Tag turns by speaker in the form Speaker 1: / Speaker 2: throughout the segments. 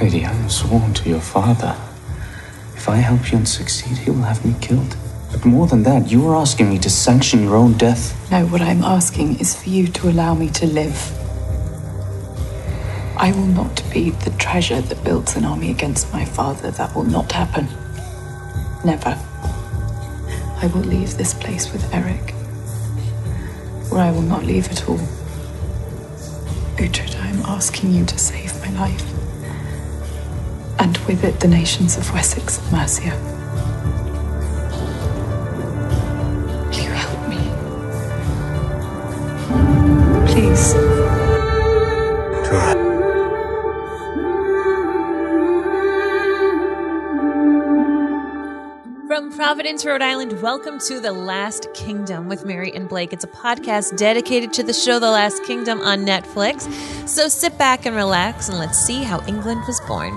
Speaker 1: Lady, I am sworn to your father. If I help you and succeed, he will have me killed. But more than that, you are asking me to sanction your own death.
Speaker 2: No, what I'm asking is for you to allow me to live. I will not be the treasure that builds an army against my father. That will not happen. Never. I will leave this place with Eric. Or I will not leave at all. Uhtred, I am asking you to save my life. And with it, the nations of Wessex and Mercia. Will you help me? Please.
Speaker 3: From Providence, Rhode Island, welcome to The Last Kingdom with Mary and Blake. It's a podcast dedicated to the show The Last Kingdom on Netflix. So sit back and relax and let's see how England was born.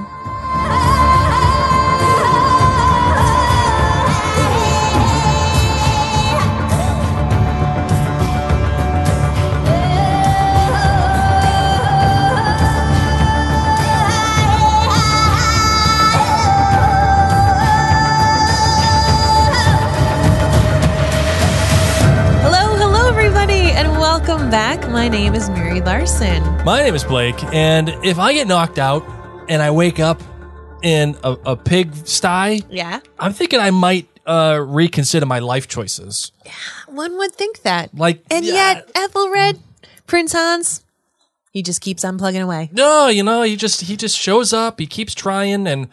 Speaker 3: Welcome back. My name is Mary Larson.
Speaker 4: My name is Blake, and if I get knocked out and I wake up in a pig sty,
Speaker 3: Yeah.
Speaker 4: I'm thinking I might reconsider my life choices.
Speaker 3: One would think that.
Speaker 4: And
Speaker 3: yet, Ethelred, Prince Hans, he just keeps on plugging away.
Speaker 4: No, he just shows up. He keeps trying, and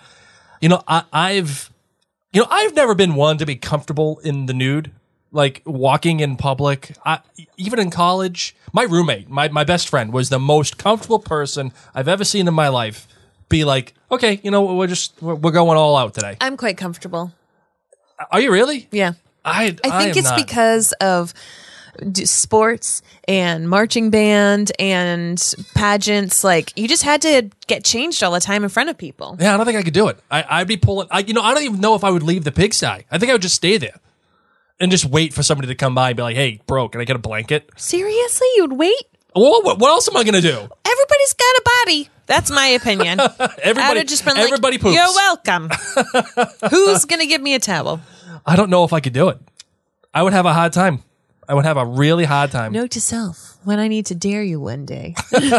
Speaker 4: I've never been one to be comfortable in the nude. Like walking in public, even in college, my roommate, my best friend, was the most comfortable person I've ever seen in my life. Be like, okay, we're going all out today.
Speaker 3: I'm quite comfortable.
Speaker 4: Are you really?
Speaker 3: Yeah.
Speaker 4: I
Speaker 3: think it's
Speaker 4: not.
Speaker 3: because of sports and marching band and pageants. Like, you just had to get changed all the time in front of people.
Speaker 4: Yeah, I don't think I could do it. I'd be pulling. I don't even know if I would leave the pigsty. I think I would just stay there. And just wait for somebody to come by and be like, hey, bro, can I get a blanket?
Speaker 3: Seriously? You'd wait?
Speaker 4: Well, what else am I going to do?
Speaker 3: Everybody's got a body. That's my opinion.
Speaker 4: Everybody poops.
Speaker 3: You're welcome. Who's going to give me a towel?
Speaker 4: I don't know if I could do it. I would have a hard time. I would have a really hard time.
Speaker 3: Note to self, when I need to dare you one day,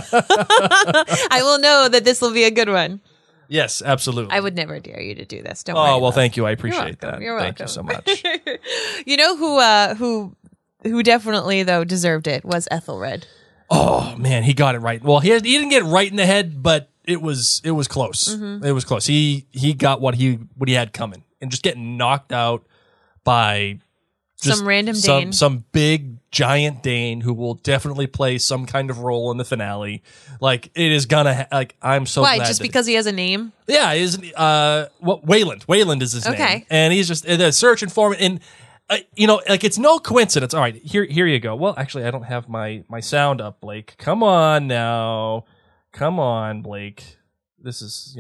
Speaker 3: I will know that this will be a good one.
Speaker 4: Yes, absolutely.
Speaker 3: I would never dare you to do this. Don't worry.
Speaker 4: Oh, well, thank you. I appreciate
Speaker 3: that.
Speaker 4: You're welcome. Thank you so much.
Speaker 3: You know who definitely, though, deserved it was Ethelred.
Speaker 4: Oh, man, he got it right. Well, he didn't get it right in the head, but it was close. Mm-hmm. It was close. He got what he had coming, and just getting knocked out by
Speaker 3: some random Dane.
Speaker 4: Some big giant Dane who will definitely play some kind of role in the finale. Like, it is gonna I'm so glad.
Speaker 3: Why? Just because he has a name?
Speaker 4: Yeah, Wayland. Wayland is his name.
Speaker 3: Okay.
Speaker 4: And he's just they're searching for him, and it's no coincidence. All right, here you go. Well, actually, I don't have my sound up, Blake. Come on now. Come on, Blake. This is,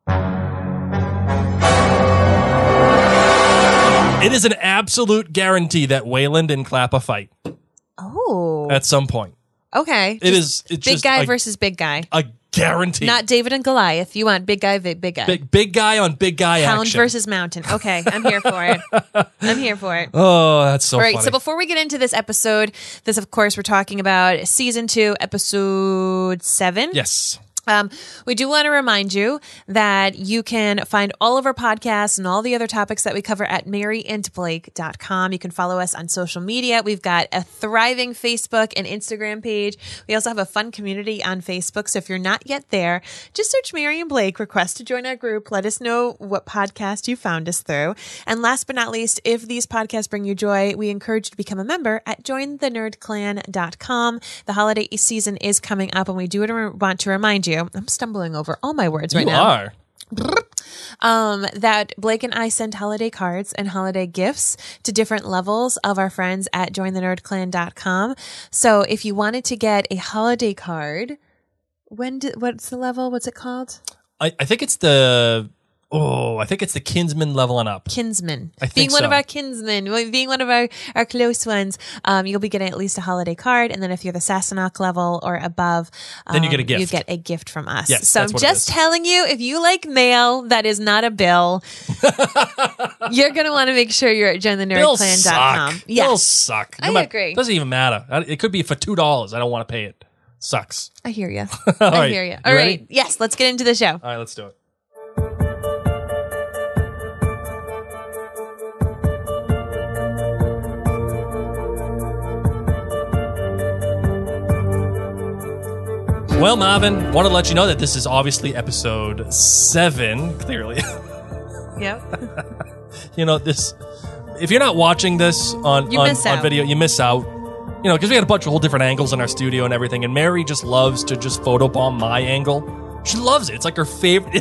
Speaker 4: It is an absolute guarantee that Wayland and Clappa fight.
Speaker 3: Oh.
Speaker 4: At some point.
Speaker 3: Okay.
Speaker 4: It's
Speaker 3: big
Speaker 4: just
Speaker 3: guy versus big guy.
Speaker 4: A guarantee.
Speaker 3: Not David and Goliath. You want big guy, big guy.
Speaker 4: Big guy on big guy
Speaker 3: Hound
Speaker 4: action.
Speaker 3: versus mountain. Okay, I'm here for it. I'm here for it.
Speaker 4: Oh, that's so funny.
Speaker 3: All right, so before we get into this episode, of course, we're talking about Season 2, Episode 7.
Speaker 4: Yes.
Speaker 3: We do want to remind you that you can find all of our podcasts and all the other topics that we cover at maryandblake.com. You can follow us on social media. We've got a thriving Facebook and Instagram page. We also have a fun community on Facebook. So if you're not yet there, just search Mary and Blake, request to join our group. Let us know what podcast you found us through. And last but not least, if these podcasts bring you joy, we encourage you to become a member at jointhenerdclan.com. The holiday season is coming up, and we do want to remind you, I'm stumbling over all my words right now.
Speaker 4: You are.
Speaker 3: That Blake and I send holiday cards and holiday gifts to different levels of our friends at jointhenerdclan.com. So if you wanted to get a holiday card, what's the level? What's it called?
Speaker 4: I think it's the Oh, I think it's the Kinsman leveling up.
Speaker 3: Kinsman.
Speaker 4: I think
Speaker 3: being one of
Speaker 4: so.
Speaker 3: our kinsmen, being one of our close ones, you'll be getting at least a holiday card. And then if you're the Sassenach level or above,
Speaker 4: Then you get a gift.
Speaker 3: You get a gift from us.
Speaker 4: Yes,
Speaker 3: so
Speaker 4: that's
Speaker 3: I'm
Speaker 4: what it
Speaker 3: just
Speaker 4: is.
Speaker 3: telling you, if you like mail that is not a bill, you're going to want to make sure you're at
Speaker 4: Bills
Speaker 3: jointhenerdclan.com.
Speaker 4: suck. Bills suck.
Speaker 3: I agree.
Speaker 4: Doesn't even matter. It could be for $2. I don't want to pay it. Sucks.
Speaker 3: I hear you.
Speaker 4: All
Speaker 3: I
Speaker 4: right.
Speaker 3: hear you.
Speaker 4: You
Speaker 3: All
Speaker 4: ready?
Speaker 3: right. Yes, let's get into the show.
Speaker 4: All right, let's do it. Well, Marvin, want to let you know that this is obviously episode 7, clearly.
Speaker 3: Yep.
Speaker 4: You know, this, if you're not watching this on
Speaker 3: miss out.
Speaker 4: video, you miss out. You know, because we had a bunch of whole different angles in our studio and everything, and Mary just loves to just photobomb my angle. She loves it. It's like her favorite.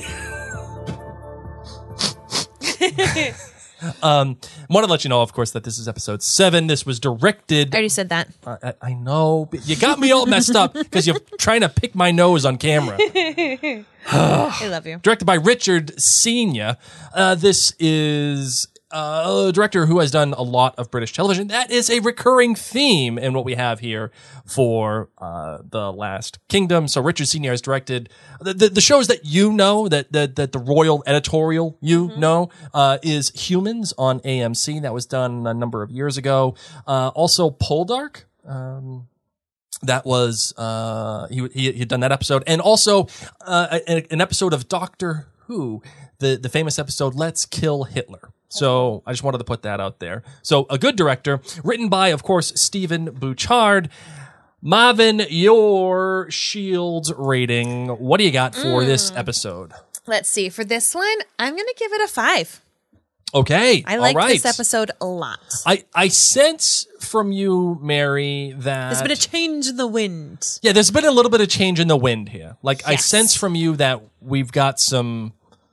Speaker 4: Want to let you know, of course, that this is episode 7. This was directed.
Speaker 3: I already said that.
Speaker 4: I know, but you got me all messed up because you're trying to pick my nose on camera.
Speaker 3: I love you.
Speaker 4: Directed by Richard Senior. This is a director who has done a lot of British television. That is a recurring theme in what we have here for The Last Kingdom. So Richard Senior has directed the shows that you know, that the royal editorial know, is Humans on AMC. That was done a number of years ago. Also Poldark. That was he had done that episode, and also an episode of Doctor Who, the famous episode "Let's Kill Hitler." So I just wanted to put that out there. So a good director, written by, of course, Stephen Bouchard. Marvin, your Shields rating. What do you got for this episode?
Speaker 3: Let's see. For this one, I'm going to give it a 5.
Speaker 4: Okay,
Speaker 3: I like
Speaker 4: all right.
Speaker 3: this episode a lot.
Speaker 4: I sense from you, Mary, that
Speaker 3: There's been a change in the wind.
Speaker 4: yeah, there's been a little bit of change in the wind here. Like I
Speaker 3: Yes.
Speaker 4: sense from you that we've got some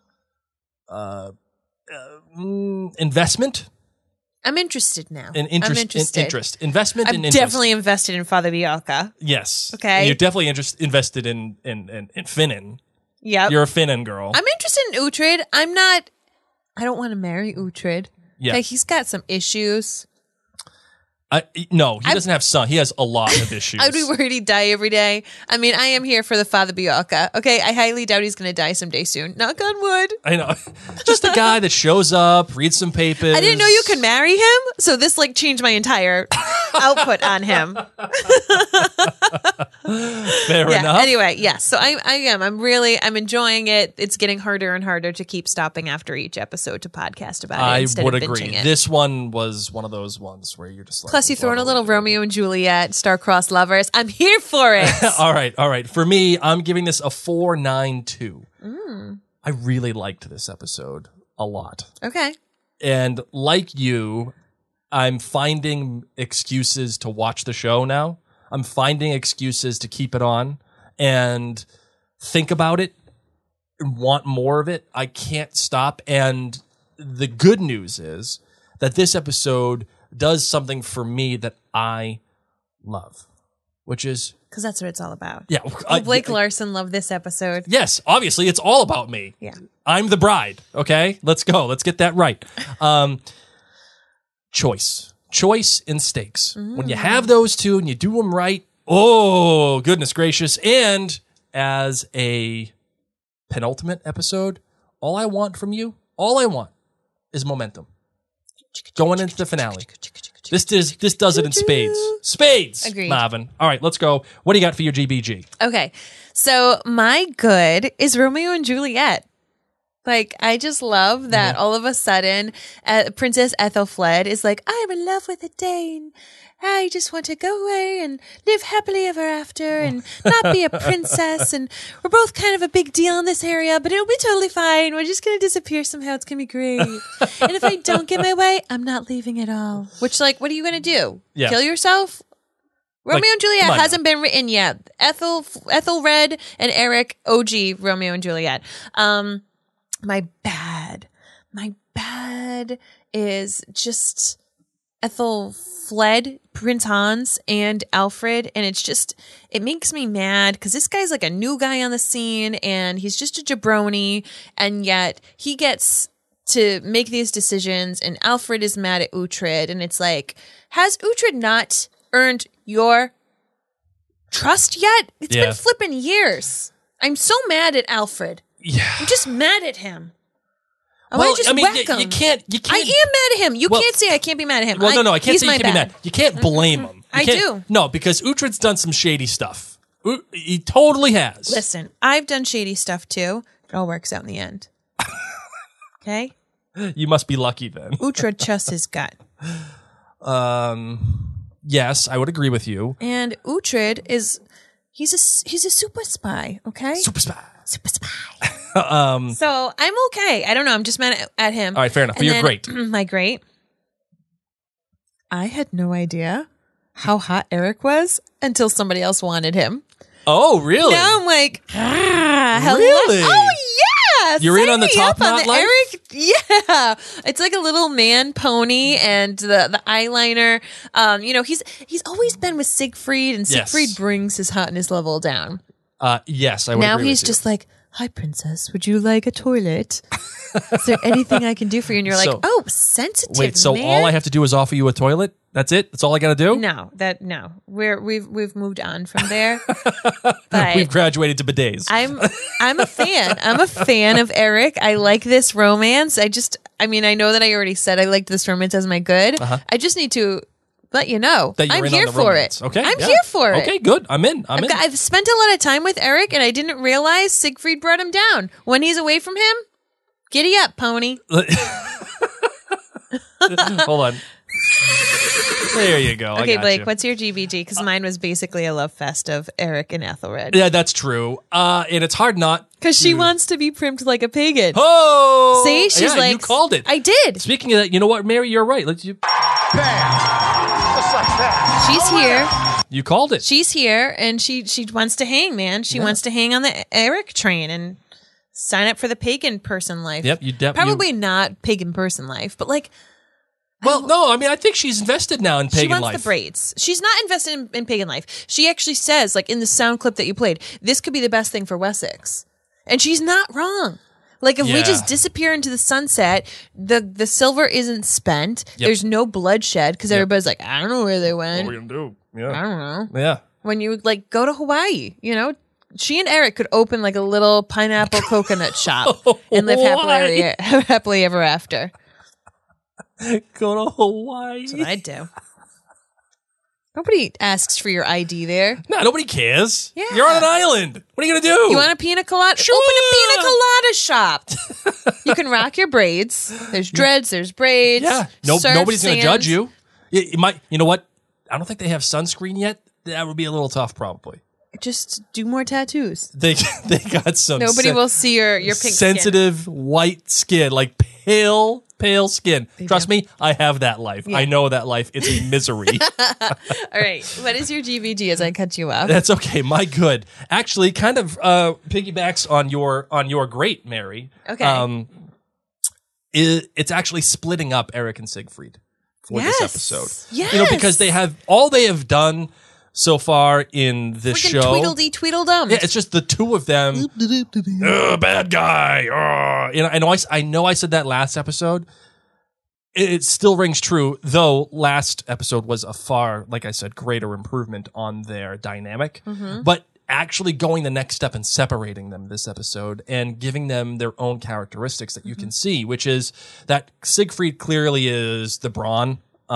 Speaker 4: investment
Speaker 3: I'm interested now.
Speaker 4: and interest.
Speaker 3: I'm interested.
Speaker 4: Interest, investment,
Speaker 3: I'm
Speaker 4: and interest.
Speaker 3: definitely invested in Father Bianca.
Speaker 4: yes.
Speaker 3: Okay.
Speaker 4: And you're definitely invested in Finnan.
Speaker 3: Yep.
Speaker 4: You're a Finnan girl.
Speaker 3: I'm interested in Uhtred. I don't want to marry Uhtred.
Speaker 4: Yeah.
Speaker 3: Okay, he's got some issues.
Speaker 4: No, he doesn't have son. He has a lot of issues.
Speaker 3: I'd be worried he'd die every day. I mean, I am here for the Father Bianca. Okay, I highly doubt he's going to die someday soon. Knock on wood.
Speaker 4: I know. Just a guy that shows up, reads some papers.
Speaker 3: I didn't know you could marry him, so this like changed my entire output on him.
Speaker 4: Fair enough.
Speaker 3: Anyway, yes. So I am. I'm enjoying it. It's getting harder and harder to keep stopping after each episode to podcast about it
Speaker 4: I
Speaker 3: instead
Speaker 4: would
Speaker 3: of
Speaker 4: agree.
Speaker 3: binging it.
Speaker 4: This one was one of those ones where you're just like.
Speaker 3: Plus, you throw in a
Speaker 4: what
Speaker 3: little
Speaker 4: are we doing?
Speaker 3: Romeo and Juliet, star-crossed lovers. I'm here for it.
Speaker 4: All right. For me, I'm giving this a 4.92. I really liked this episode a lot.
Speaker 3: Okay.
Speaker 4: And like you, I'm finding excuses to watch the show now. I'm finding excuses to keep it on and think about it and want more of it. I can't stop. And the good news is that this episode does something for me that I love, which is,
Speaker 3: Because that's what it's all about.
Speaker 4: yeah.
Speaker 3: Blake Larson loved this episode.
Speaker 4: Yes, obviously, it's all about me.
Speaker 3: Yeah.
Speaker 4: I'm the bride. Okay, let's go. Let's get that right. Choice and stakes. When you have those two and you do them right, oh goodness gracious! And as a penultimate episode, all I want from you, is momentum. Going into the finale. This does it in spades. Spades,
Speaker 3: Agreed.
Speaker 4: Marvin. All right, let's go. What do you got for your GBG?
Speaker 3: Okay. So my good is Romeo and Juliet. Like, I just love that all of a sudden Princess Ethelfled is like, I'm in love with a Dane. I just want to go away and live happily ever after and not be a princess. And we're both kind of a big deal in this area, but it'll be totally fine. We're just going to disappear somehow. It's going to be great. And if I don't get my way, I'm not leaving at all. Which, like, what are you going to do?
Speaker 4: Yeah.
Speaker 3: Kill yourself? Romeo
Speaker 4: Like,
Speaker 3: and Juliet
Speaker 4: come on
Speaker 3: hasn't been written yet. Ethelred and Eric, OG Romeo and Juliet. My bad is just Ethel fled Prince Hans and Alfred, and it makes me mad because this guy's like a new guy on the scene, and he's just a jabroni, and yet he gets to make these decisions, and Alfred is mad at Uhtred, and it's like, has Uhtred not earned your trust yet? It's been flipping years. I'm so mad at Alfred.
Speaker 4: Yeah.
Speaker 3: I'm just mad at him. I
Speaker 4: Well,
Speaker 3: want to just
Speaker 4: I mean,
Speaker 3: whack him.
Speaker 4: you can't.
Speaker 3: I am mad at him. You
Speaker 4: Well-
Speaker 3: can't say I can't be mad at him.
Speaker 4: Well, no, I can't
Speaker 3: he's
Speaker 4: say you
Speaker 3: my
Speaker 4: can be
Speaker 3: bad.
Speaker 4: mad. You can't blame him. You
Speaker 3: I
Speaker 4: can't-
Speaker 3: do.
Speaker 4: No, because Uhtred's done some shady stuff. He totally has.
Speaker 3: Listen, I've done shady stuff too. It all works out in the end. Okay?
Speaker 4: You must be lucky then.
Speaker 3: Uhtred trusts his gut.
Speaker 4: Yes, I would agree with you.
Speaker 3: And Uhtred he's a super spy, okay?
Speaker 4: Super spy.
Speaker 3: Super spy. So I'm okay. I don't know. I'm just mad at him.
Speaker 4: All right, fair enough. But
Speaker 3: And
Speaker 4: you're
Speaker 3: then-
Speaker 4: great.
Speaker 3: My great. I had no idea how hot Eric was until somebody else wanted him.
Speaker 4: Oh, really?
Speaker 3: Now I'm like, hello.
Speaker 4: Really?
Speaker 3: Oh yeah,
Speaker 4: You're in
Speaker 3: sign
Speaker 4: on the
Speaker 3: me
Speaker 4: top
Speaker 3: up on
Speaker 4: knot
Speaker 3: the
Speaker 4: life?
Speaker 3: Eric. Yeah, it's like a little man pony, and the eyeliner. He's always been with Siegfried, and
Speaker 4: Yes.
Speaker 3: Siegfried brings his hotness level down.
Speaker 4: Yes, I would
Speaker 3: Now
Speaker 4: agree
Speaker 3: he's
Speaker 4: with you.
Speaker 3: just like, "Hi, princess. Would you like a toilet? Is there anything I can do for you?" And you're like,
Speaker 4: So-
Speaker 3: "Oh, sensitive."
Speaker 4: Wait, so
Speaker 3: man.
Speaker 4: all I have to do is offer you a toilet? That's it? That's all I got to do?
Speaker 3: No, we've moved on from there. But
Speaker 4: We've graduated to bidets.
Speaker 3: I'm a fan. I'm a fan of Eric. I like this romance. I know that I already said I liked this romance as my good. I just need to let you know
Speaker 4: That you're
Speaker 3: I'm
Speaker 4: in on
Speaker 3: here
Speaker 4: the
Speaker 3: for
Speaker 4: romance.
Speaker 3: it.
Speaker 4: Okay,
Speaker 3: I'm
Speaker 4: yeah.
Speaker 3: here for it.
Speaker 4: Okay, good. I'm in. I'm in.
Speaker 3: I've spent a lot of time with Eric, and I didn't realize Siegfried brought him down. When he's away from him, giddy up, pony.
Speaker 4: Hold on. There you go. I
Speaker 3: Okay,
Speaker 4: got
Speaker 3: Blake,
Speaker 4: you.
Speaker 3: what's your GBG? Because mine was basically a love fest of Eric and Ethelred.
Speaker 4: Yeah, that's true. And it's hard not.
Speaker 3: Because she wants to be primed like a pagan.
Speaker 4: Oh!
Speaker 3: See, she's
Speaker 4: yeah,
Speaker 3: like,
Speaker 4: you called it.
Speaker 3: I did.
Speaker 4: Speaking of that, you know what, Mary? You're right.
Speaker 5: Just like that.
Speaker 3: She's here.
Speaker 4: You called it.
Speaker 3: She's here, and she wants to hang, man. She wants to hang on the Eric train and sign up for the pagan person life.
Speaker 4: Yep, you
Speaker 3: Probably not pagan person life, but like
Speaker 4: Well, no, I mean, I think she's invested now in
Speaker 3: she
Speaker 4: pagan
Speaker 3: wants
Speaker 4: life.
Speaker 3: the braids. She's not invested in pagan life. She actually says, like in the sound clip that you played, this could be the best thing for Wessex, and she's not wrong. Like if we
Speaker 4: Yeah.
Speaker 3: just disappear into the sunset, the silver isn't spent.
Speaker 4: Yep.
Speaker 3: There's no bloodshed because everybody's like, I don't know where they went.
Speaker 4: What are we gonna do?
Speaker 3: I
Speaker 4: Yeah,
Speaker 3: don't know.
Speaker 4: yeah.
Speaker 3: When you like go to Hawaii, she and Eric could open like a little pineapple coconut shop and live happily ever after.
Speaker 4: Go to Hawaii.
Speaker 3: That's what I'd do. Nobody asks for your ID there.
Speaker 4: No, nobody cares.
Speaker 3: Yeah.
Speaker 4: You're on an island. What are you gonna do?
Speaker 3: You want a pina colada?
Speaker 4: Sure.
Speaker 3: Open a pina colada shop. You can rock your braids. There's dreads. There's braids.
Speaker 4: Yeah.
Speaker 3: surf,
Speaker 4: Nobody's gonna
Speaker 3: sands.
Speaker 4: judge you. You might. You know what? I don't think they have sunscreen yet. That would be a little tough, probably.
Speaker 3: Just do more tattoos.
Speaker 4: They got some.
Speaker 3: Nobody will see your pink skin.
Speaker 4: sensitive white skin, like pale skin. Trust me, I have that life.
Speaker 3: Yeah.
Speaker 4: I know that life. It's a misery.
Speaker 3: All right. What is your GVG as I cut you off?
Speaker 4: That's okay. My good. Actually, kind of piggybacks on your great, Mary.
Speaker 3: Okay.
Speaker 4: It's actually splitting up Eric and Siegfried for this
Speaker 3: Yes.
Speaker 4: episode.
Speaker 3: Yes.
Speaker 4: Because they have done so far in this
Speaker 3: Freaking
Speaker 4: show.
Speaker 3: Tweedledee-tweedledum.
Speaker 4: Yeah, it's just the two of them. Bad guy. I know I said that last episode. It still rings true, though last episode was a far, like I said, greater improvement on their dynamic. But actually going the next step and separating them this episode and giving them their own characteristics that you can see, which is that Siegfried clearly is the brawn,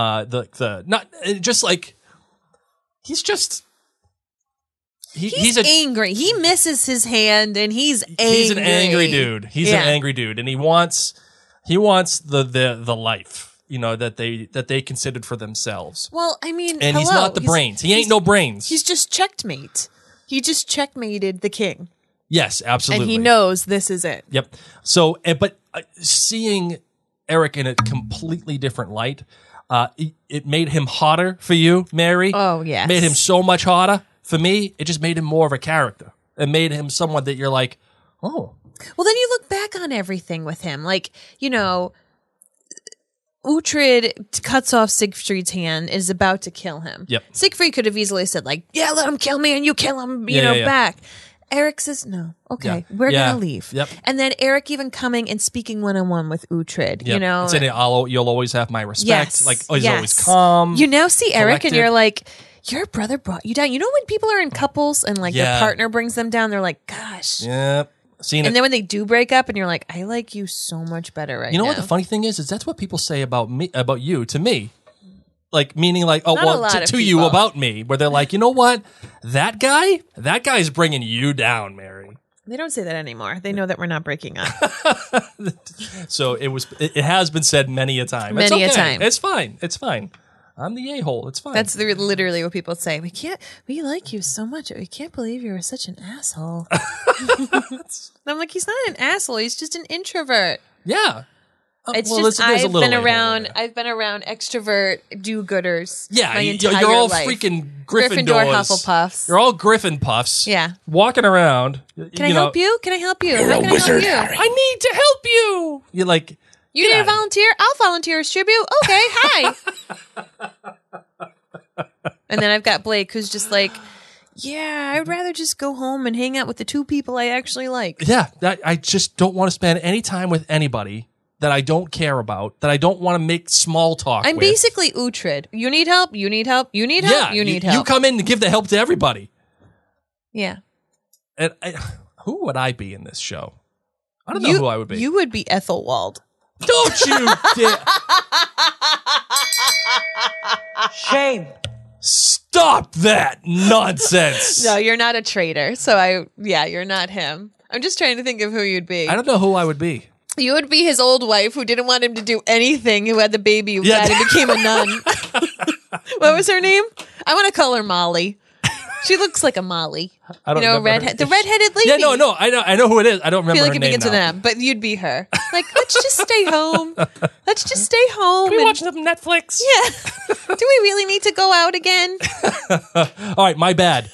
Speaker 4: he's
Speaker 3: angry. He misses his hand, and he's angry.
Speaker 4: He's an angry dude. He's
Speaker 3: Yeah.
Speaker 4: an angry dude, and he wants the life, that they considered for themselves.
Speaker 3: Well, I mean,
Speaker 4: And he's not the brains. He ain't no brains.
Speaker 3: He's just checkmate. He just checkmated the king,
Speaker 4: Yes, absolutely.
Speaker 3: and he knows this is it.
Speaker 4: Yep. So, but seeing Eric in a completely different light, it made him hotter for you, Mary.
Speaker 3: Oh, yes.
Speaker 4: Made him so much hotter. For me, it just made him more of a character. It made him someone that you're like, oh.
Speaker 3: Well, then you look back on everything with him, like Uhtred cuts off Siegfried's hand, is about to kill him.
Speaker 4: Yep.
Speaker 3: Siegfried could have easily said, like, yeah, let him kill me and you kill him, you know, back. Eric says, no, okay, we're going to leave.
Speaker 4: Yep.
Speaker 3: And then Eric even coming and speaking one-on-one with Uhtred, you know.
Speaker 4: And saying, you'll always have my respect.
Speaker 3: Yes.
Speaker 4: Like, he's always calm.
Speaker 3: You now see Eric
Speaker 4: collected.
Speaker 3: and you're like, your brother brought you down. You know when people are in couples and like their partner brings them down, they're like, gosh.
Speaker 4: Yep. Seen it.
Speaker 3: And then when they do break up and you're like, I like you so much better right now.
Speaker 4: You know what the funny thing is that's what people say about me, about you to me. Like, meaning like, to you about me, where they're like, you know what? That guy's bringing you down, Mary.
Speaker 3: They don't say that anymore. They know that we're not breaking up.
Speaker 4: So it has been said many a time.
Speaker 3: Many a time.
Speaker 4: It's fine. It's fine. I'm the a-hole. It's fine.
Speaker 3: That's literally what people say. We like you so much. We can't believe you were such an asshole. And I'm like, he's not an asshole. He's just an introvert.
Speaker 4: Yeah.
Speaker 3: It's
Speaker 4: well,
Speaker 3: just
Speaker 4: there's a
Speaker 3: I've
Speaker 4: little
Speaker 3: been around extrovert do-gooders.
Speaker 4: Yeah,
Speaker 3: my
Speaker 4: you're
Speaker 3: entire
Speaker 4: all
Speaker 3: life.
Speaker 4: freaking
Speaker 3: Gryffindor Hufflepuffs.
Speaker 4: You're all Griffin puffs.
Speaker 3: Yeah.
Speaker 4: Walking around.
Speaker 3: Can I help you? Can I help you?
Speaker 1: You're
Speaker 3: How
Speaker 1: a
Speaker 3: can
Speaker 1: wizard,
Speaker 3: I help you?
Speaker 1: Harry.
Speaker 4: I need to help you. You're like,
Speaker 3: You need a volunteer? I'll volunteer as tribute. Okay, hi. And then I've got Blake, who's just like, yeah, I'd rather just go home and hang out with the two people I actually like.
Speaker 4: yeah, I just don't want to spend any time with anybody that I don't care about, that I don't want to make small talk
Speaker 3: I'm
Speaker 4: with.
Speaker 3: basically Uhtred. You need help? You need help? You need help?
Speaker 4: Yeah,
Speaker 3: you need
Speaker 4: You
Speaker 3: help.
Speaker 4: come in to give the help to everybody.
Speaker 3: Yeah.
Speaker 4: And who would I be in this show? I don't know who I would be.
Speaker 3: You would be Ethelwald.
Speaker 4: Don't you dare.
Speaker 5: Shame.
Speaker 4: Stop that nonsense.
Speaker 3: No, you're not a traitor. So you're not him. I'm just trying to think of who you'd be.
Speaker 4: I don't know who I would be.
Speaker 3: You would be his old wife who didn't want him to do anything, who had the baby who died and became a nun. What was her name? I want to call her Molly. She looks like a Molly.
Speaker 4: I don't know.
Speaker 3: The redheaded lady.
Speaker 4: Yeah, no, I know who it is. I don't remember
Speaker 3: I feel like
Speaker 4: her
Speaker 3: it
Speaker 4: name
Speaker 3: begins with
Speaker 4: now.
Speaker 3: an M, but you'd be her. Like, let's just stay home. Let's just stay home.
Speaker 4: Can we
Speaker 3: and-
Speaker 4: watch some Netflix?
Speaker 3: Yeah. Do we really need to go out again?
Speaker 4: All right, my bad.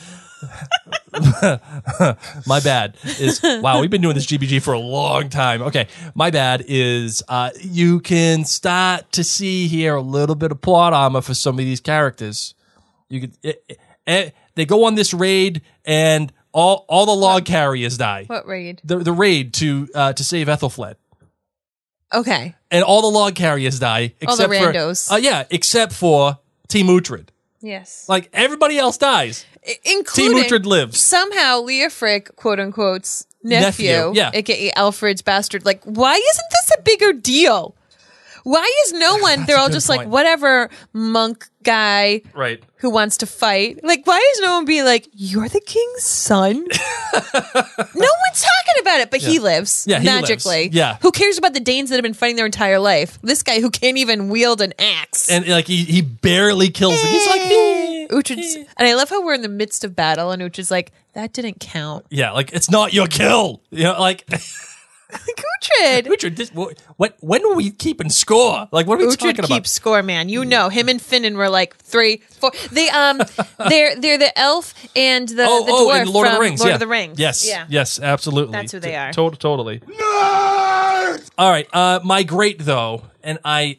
Speaker 4: My bad is, wow, we've been doing this GBG for a long time. Okay, my bad is you can start to see here a little bit of plot armor for some of these characters. You could, they go on this raid and all the log carriers die.
Speaker 3: What raid?
Speaker 4: The raid to save Ethelflaed.
Speaker 3: Okay.
Speaker 4: And all the log carriers die
Speaker 3: All the
Speaker 4: except
Speaker 3: randos.
Speaker 4: for except for Team Uhtred.
Speaker 3: Yes.
Speaker 4: Like everybody else dies.
Speaker 3: Including
Speaker 4: Team Uhtred lives.
Speaker 3: somehow Leah Frick, quote unquote's nephew,
Speaker 4: yeah.
Speaker 3: aka Alfred's bastard. Like, why isn't this a bigger deal? Why is no one? They're all
Speaker 4: good
Speaker 3: just
Speaker 4: point.
Speaker 3: like, whatever monk guy
Speaker 4: Right.
Speaker 3: who wants to fight. Like, why is no one being like, you're the king's son? No one's talking about it, but he lives
Speaker 4: Yeah, he
Speaker 3: magically.
Speaker 4: lives. Yeah.
Speaker 3: Who cares about the Danes that have been fighting their entire life? This guy who can't even wield an axe.
Speaker 4: And like he barely kills them. He's like,
Speaker 3: Uhtred's, and I love how we're in the midst of battle, and Uhtred's like, that didn't count.
Speaker 4: yeah, like it's not your kill. You know, like
Speaker 3: Like, Uhtred.
Speaker 4: Uhtred, when are we keeping score? Like, what are we talking
Speaker 3: Uhtred
Speaker 4: about?
Speaker 3: keeps score, man. You know, him and Finnan were like 3, 4. They they're the elf and the dwarf
Speaker 4: and Lord of
Speaker 3: from
Speaker 4: the Rings.
Speaker 3: Lord
Speaker 4: yeah.
Speaker 3: of the Rings.
Speaker 4: Yes,
Speaker 3: Yeah.
Speaker 4: yes, absolutely.
Speaker 3: That's who they are.
Speaker 4: Totally. All right, my great though, and I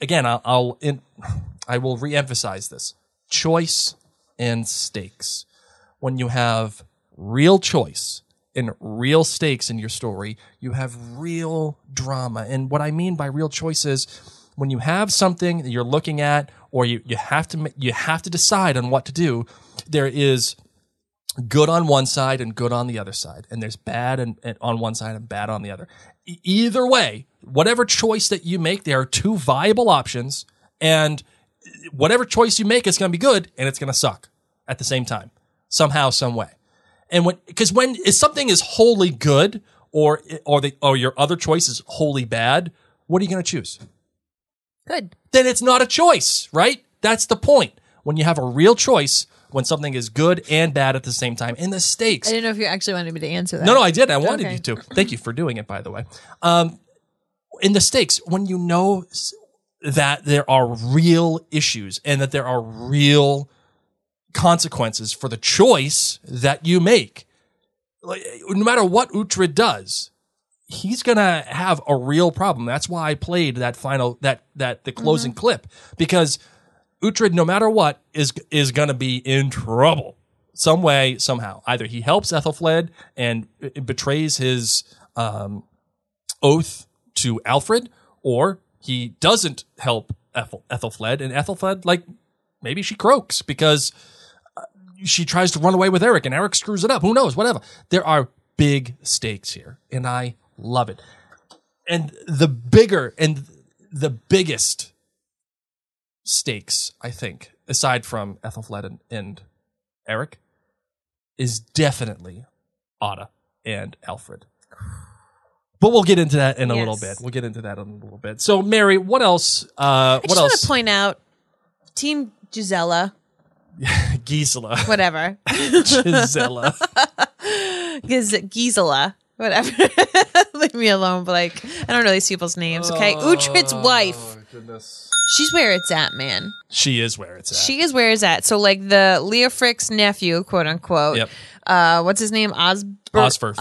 Speaker 4: will reemphasize this: choice and stakes. When you have real choice and real stakes in your story, you have real drama. And what I mean by real choice is when you have something that you're looking at, or you have to decide on what to do. There is good on one side and good on the other side, and there's bad and on one side and bad on the other. Either way, whatever choice that you make, there are two viable options, and whatever choice you make is going to be good and it's going to suck at the same time, somehow, some way. And when something is wholly good or your other choice is wholly bad, what are you going to choose?
Speaker 3: Good.
Speaker 4: Then it's not a choice, right? That's the point. When you have a real choice, when something is good and bad at the same time, and the stakes.
Speaker 3: I didn't know if you actually wanted me to answer that.
Speaker 4: No, I did. I wanted
Speaker 3: Okay.
Speaker 4: you to. Thank you for doing it, by the way. In the stakes, when you know that there are real issues and that there are real consequences for the choice that you make, like, no matter what Uhtred does, he's gonna have a real problem. That's why I played that the closing clip, because Uhtred, no matter what, is gonna be in trouble some way, somehow. Either he helps Ethelflaed and betrays his oath to Alfred, or he doesn't help Ethelflaed, and Ethelflaed, like, maybe she croaks because she tries to run away with Eric and Eric screws it up. Who knows? Whatever. There are big stakes here, and I love it. And the biggest stakes, I think, aside from Ethelflaed and Eric, is definitely Ada and Alfred. But we'll get into that in a little bit. So, Mary, what else?
Speaker 3: I just want to point out, Team Gisela.
Speaker 4: Gisela.
Speaker 3: Whatever.
Speaker 4: Gisela.
Speaker 3: Gisela. Whatever. Leave me alone, Blake. I don't know these people's names, okay? Uhtred's wife.
Speaker 4: Goodness.
Speaker 3: She's where it's at, man.
Speaker 4: She is where it's at.
Speaker 3: She is where it's at. So, like, the Leofric's nephew, quote unquote.
Speaker 4: Yep.
Speaker 3: What's his name?
Speaker 4: Osferth.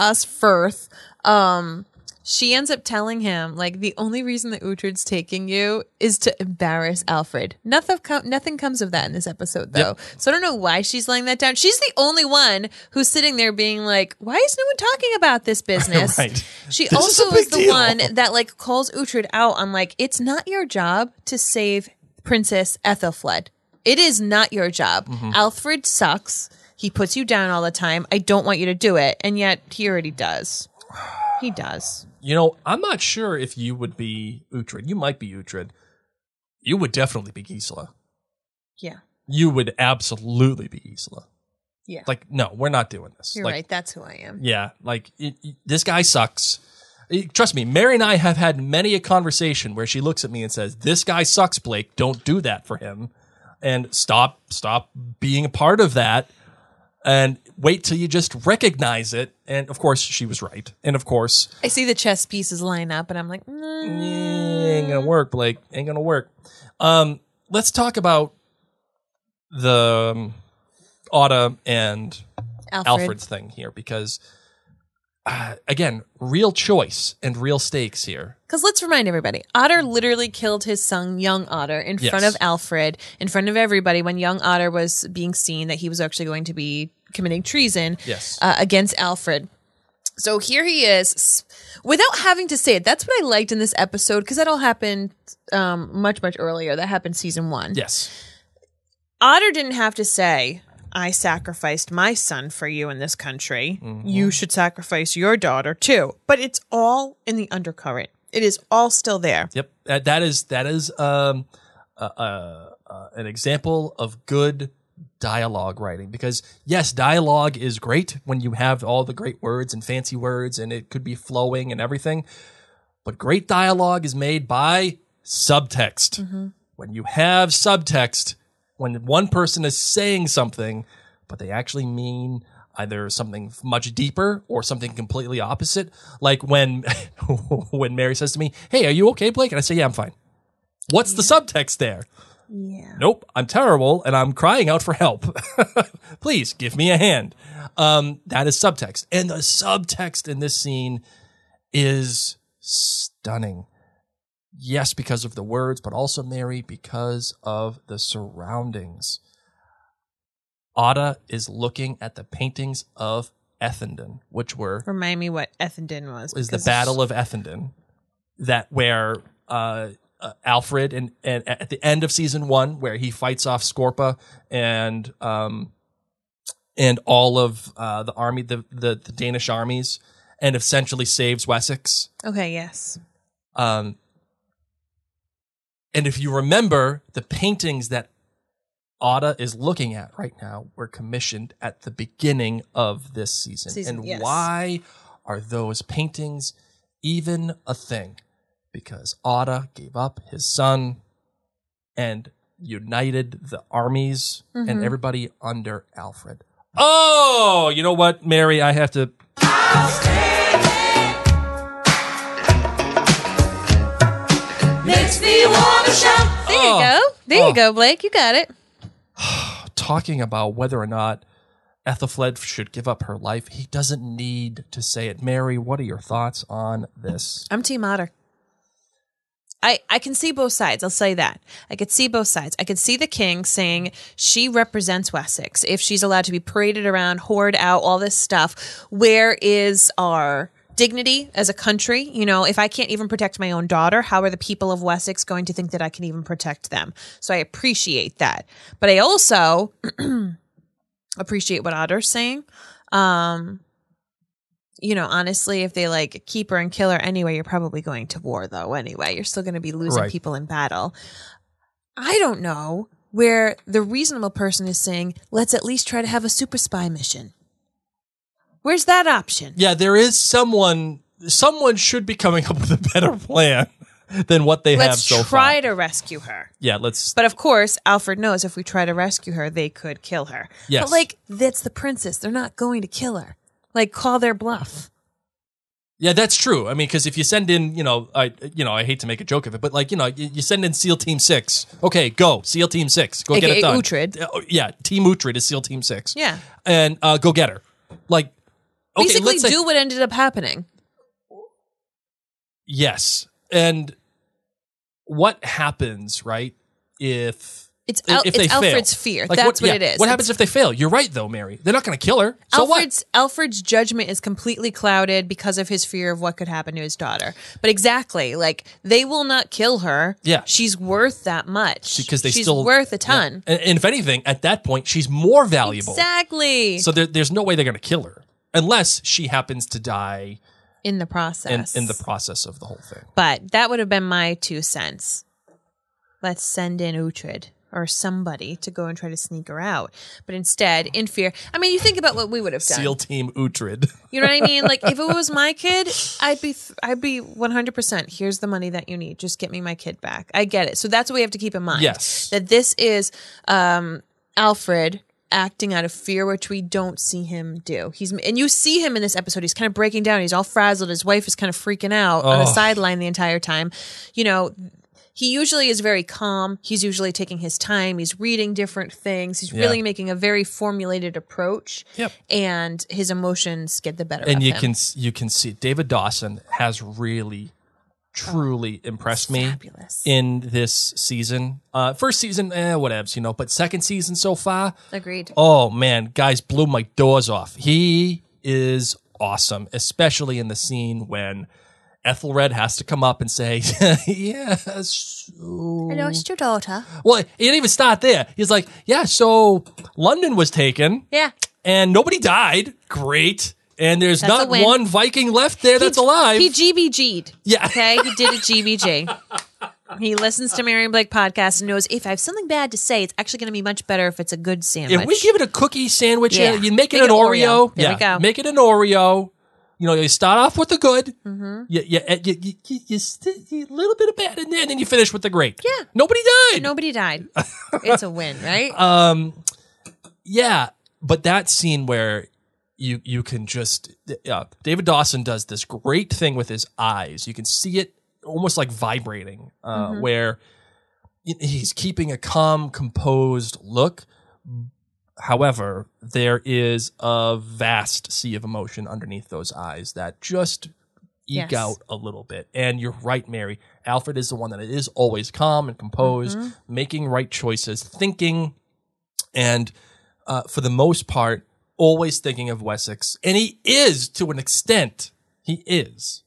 Speaker 3: She ends up telling him, like, the only reason that Uhtred's taking you is to embarrass Alfred. Nothing comes of that in this episode, though. Yep. So I don't know why she's laying that down. She's the only one who's sitting there being like, why is no one talking about this business?
Speaker 4: Right.
Speaker 3: She
Speaker 4: this
Speaker 3: also is the
Speaker 4: deal.
Speaker 3: one that, like, calls Uhtred out on, like, it's not your job to save Princess Ethelflaed. It is not your job.
Speaker 4: Mm-hmm.
Speaker 3: Alfred sucks. He puts you down all the time. I don't want you to do it. And yet he already does. He does.
Speaker 4: You know, I'm not sure if you would be Uhtred. You might be Uhtred. You would definitely be Gisela.
Speaker 3: Yeah.
Speaker 4: You would absolutely be Gisela.
Speaker 3: Yeah.
Speaker 4: Like, no, we're not doing this.
Speaker 3: You're
Speaker 4: like,
Speaker 3: right. That's who I am.
Speaker 4: Yeah. Like, this guy sucks. Trust me, Mary and I have had many a conversation where she looks at me and says, this guy sucks, Blake. Don't do that for him. And stop being a part of that. And wait till you just recognize it. And, of course, she was right. And, of course...
Speaker 3: I see the chess pieces line up, and I'm like...
Speaker 4: ain't gonna work, Blake. Ain't gonna work. Let's talk about the Ada and Alfred's thing here. Because, again, real choice and real stakes here.
Speaker 3: Because let's remind everybody, Otter literally killed his son, young Otter, in front of Alfred, in front of everybody, when young Otter was being seen that he was actually going to be committing treason against Alfred. So here he is, without having to say it. That's what I liked in this episode, because that all happened much earlier. That happened season 1.
Speaker 4: Yes.
Speaker 3: Otter didn't have to say, I sacrificed my son for you in this country. Mm-hmm. You should sacrifice your daughter too. But it's all in the undercurrent. It is all still there.
Speaker 4: Yep. That is an example of good dialogue writing, because yes, dialogue is great when you have all the great words and fancy words and it could be flowing and everything. But great dialogue is made by subtext. Mm-hmm. When you have subtext, when one person is saying something, but they actually mean either something much deeper or something completely opposite. Like when Mary says to me, hey, are you okay, Blake? And I say, yeah, I'm fine. What's the subtext there?
Speaker 3: Yeah.
Speaker 4: Nope, I'm terrible and I'm crying out for help. Please give me a hand. That is subtext. And the subtext in this scene is stunning. Yes, because of the words, but also, Mary, because of the surroundings. Ada is looking at the paintings of Ethandun, which were...
Speaker 3: Remind me what Ethandun was.
Speaker 4: Is the Battle of Ethandun, that where Alfred and at the end of season 1, where he fights off Scorpa and all of the army, the Danish armies, and essentially saves Wessex.
Speaker 3: Okay, yes.
Speaker 4: And if you remember, the paintings that Ada is looking at right now were commissioned at the beginning of this season. Why are those paintings even a thing? Because Ada gave up his son and united the armies and everybody under Alfred. Oh, you know what, Mary? I have to...
Speaker 5: Makes me wanna shout.
Speaker 3: There you go. There you go, Blake. You got it.
Speaker 4: Talking about whether or not Ethelfled should give up her life. He doesn't need to say it. Mary, what are your thoughts on this?
Speaker 3: I'm Team Otter. I can see both sides. I'll say that. I could see both sides. I could see the king saying she represents Wessex. If she's allowed to be paraded around, hoard out, all this stuff, where is our dignity as a country? You know, if I can't even protect my own daughter, how are the people of Wessex going to think that I can even protect them? So I appreciate that. But I also appreciate what Otter's saying. You know, honestly, if they like keep her and kill her anyway, you're probably going to war though anyway. You're still going to be losing people in battle. I don't know where the reasonable person is saying, let's at least try to have a super spy mission. Where's that option?
Speaker 4: Yeah, there is someone should be coming up with a better plan than what they have so far.
Speaker 3: Let's try to rescue her.
Speaker 4: Yeah, let's.
Speaker 3: But of course, Alfred knows if we try to rescue her, they could kill her.
Speaker 4: Yes.
Speaker 3: But like, that's the princess. They're not going to kill her. Like, call their bluff.
Speaker 4: Yeah, that's true. I mean, because if you send in, I hate to make a joke of it, but like, you send in SEAL Team 6. Okay, go. SEAL Team 6. Go
Speaker 3: AKA
Speaker 4: get it done.
Speaker 3: Uhtred.
Speaker 4: Yeah, Team Uhtred is SEAL Team 6.
Speaker 3: Yeah.
Speaker 4: And go get her. Like, okay,
Speaker 3: basically
Speaker 4: let's say,
Speaker 3: do what ended up happening.
Speaker 4: Yes. And what happens, right, if
Speaker 3: It's
Speaker 4: they
Speaker 3: Alfred's
Speaker 4: fail?
Speaker 3: fear.
Speaker 4: Like,
Speaker 3: That's what it is.
Speaker 4: What happens if they fail? You're right, though, Mary. They're not going to kill her. So what?
Speaker 3: Alfred's judgment is completely clouded because of his fear of what could happen to his daughter. But exactly, like, they will not kill her.
Speaker 4: Yeah.
Speaker 3: She's worth that much.
Speaker 4: Because
Speaker 3: she's worth a ton.
Speaker 4: Yeah. And if anything, at that point, she's more valuable.
Speaker 3: Exactly.
Speaker 4: So there's no way they're going to kill her unless she happens to die
Speaker 3: in the process.
Speaker 4: In the process of the whole thing.
Speaker 3: But that would have been my 2 cents. Let's send in Uhtred or somebody to go and try to sneak her out. But instead, in fear, I mean, you think about what we would have done.
Speaker 4: SEAL Team Uhtred.
Speaker 3: You know what I mean? Like, if it was my kid, I'd be 100%. Here's the money that you need. Just get me my kid back. I get it. So that's what we have to keep in mind.
Speaker 4: Yes.
Speaker 3: That this is Alfred acting out of fear, which we don't see him do. And you see him in this episode. He's kind of breaking down. He's all frazzled. His wife is kind of freaking out on the sideline the entire time. You know, he usually is very calm. He's usually taking his time. He's reading different things. He's really making a very formulated approach.
Speaker 4: Yep.
Speaker 3: And his emotions get the better of
Speaker 4: And
Speaker 3: him.
Speaker 4: you can see David Dawson has really, truly impressed me
Speaker 3: fabulous.
Speaker 4: in this season. First season, whatevs, but second season so far.
Speaker 3: Agreed.
Speaker 4: Oh man, guys blew my doors off. He is awesome, especially in the scene when Ethelred has to come up and say, yes.
Speaker 3: I lost your daughter.
Speaker 4: Well, he didn't even start there. He's like, yeah, so London was taken.
Speaker 3: Yeah.
Speaker 4: And nobody died. Great. And there's
Speaker 3: That's a
Speaker 4: not
Speaker 3: win.
Speaker 4: one Viking left there that's alive.
Speaker 3: He GBG'd.
Speaker 4: Yeah.
Speaker 3: Okay? He did a GBG. He listens to Mary and Blake podcast and knows if I have something bad to say, it's actually going to be much better if it's a good sandwich.
Speaker 4: If we give it a cookie sandwich,
Speaker 3: Yeah.
Speaker 4: you make it
Speaker 3: Make
Speaker 4: an
Speaker 3: it
Speaker 4: Oreo.
Speaker 3: Oreo. There we go.
Speaker 4: Make it an Oreo. You start off with the good.
Speaker 3: Mm-hmm.
Speaker 4: You a little bit of bad in there, and then you finish with the great.
Speaker 3: Yeah.
Speaker 4: Nobody died.
Speaker 3: Nobody died. It's a win, right?
Speaker 4: Yeah, but that scene where you can just David Dawson does this great thing with his eyes. You can see it almost like vibrating, where he's keeping a calm, composed look. However, there is a vast sea of emotion underneath those eyes that just eke out a little bit. And you're right, Mary. Alfred is the one that is always calm and composed, making right choices, thinking, and for the most part, always thinking of Wessex. And he is, to an extent, he is.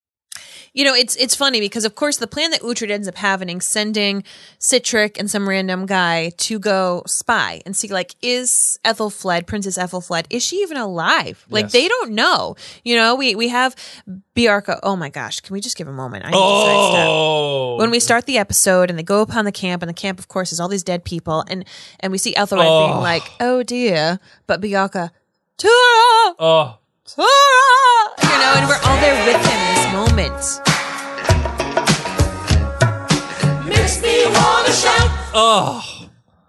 Speaker 3: It's funny because, of course, the plan that Uhtred ends up having, sending Sihtric and some random guy to go spy and see, like, is Princess Ethelfled, is she even alive? Like, they don't know. We have Biarca. Oh, my gosh. Can we just give a moment? I need to sidestep. When we start the episode and they go upon the camp, and the camp, of course, is all these dead people, and we see Ethelred being like, oh, dear. But Biarca, Tura! Tura! And we're all there with him in this moment.
Speaker 5: Makes me wanna shout.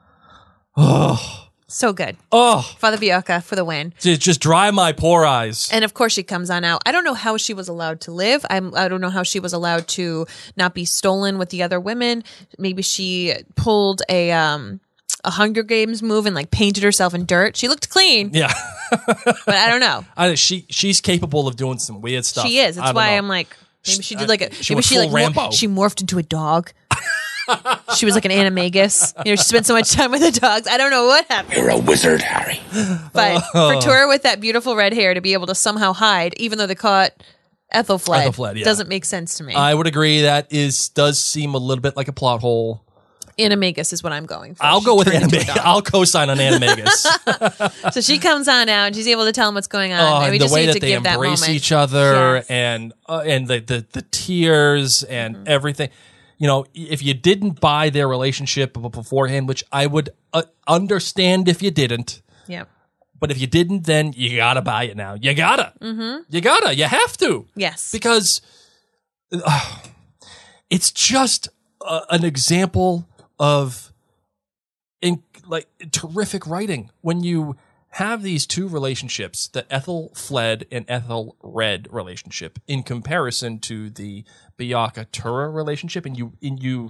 Speaker 3: So good. Father Biarca for the win.
Speaker 4: Just dry my poor eyes.
Speaker 3: And of course she comes on out. I don't know how she was allowed to live. I don't know how she was allowed to not be stolen with the other women. Maybe she pulled a a Hunger Games move and like painted herself in dirt. She looked clean,
Speaker 4: Yeah.
Speaker 3: but I don't know.
Speaker 4: She's capable of doing some weird stuff.
Speaker 3: She is.
Speaker 4: I
Speaker 3: That's
Speaker 4: don't
Speaker 3: why
Speaker 4: know.
Speaker 3: I'm like, maybe she did like a,
Speaker 4: she
Speaker 3: maybe
Speaker 4: went
Speaker 3: she
Speaker 4: full
Speaker 3: like
Speaker 4: Rambo.
Speaker 3: she morphed into a dog. She was like an animagus. You know, she spent so much time with the dogs. I don't know what happened.
Speaker 6: You're a wizard, Harry.
Speaker 3: But for Tora with that beautiful red hair to be able to somehow hide, even though they caught Ethelfled,
Speaker 4: yeah.
Speaker 3: doesn't make sense to me.
Speaker 4: I would agree that does seem a little bit like a plot hole.
Speaker 3: Animagus is what I'm going for.
Speaker 4: I'll
Speaker 3: She
Speaker 4: go with
Speaker 3: turned into a
Speaker 4: Animagus.
Speaker 3: dog.
Speaker 4: I'll co-sign on Animagus.
Speaker 3: So she comes on out and she's able to tell him what's going on. and we
Speaker 4: And the
Speaker 3: just
Speaker 4: way
Speaker 3: need
Speaker 4: that
Speaker 3: to
Speaker 4: they
Speaker 3: give that
Speaker 4: embrace
Speaker 3: moment.
Speaker 4: each other
Speaker 3: Yes.
Speaker 4: and the tears and everything. You know, if you didn't buy their relationship beforehand, which I would understand if you didn't,
Speaker 3: Yeah.
Speaker 4: but if you didn't, then you gotta buy it now. You gotta. You have to.
Speaker 3: Yes.
Speaker 4: Because it's just an example of terrific writing when you have these two relationships, the Ethelfled and Ethelred relationship, in comparison to the Beocca-Tura relationship, and you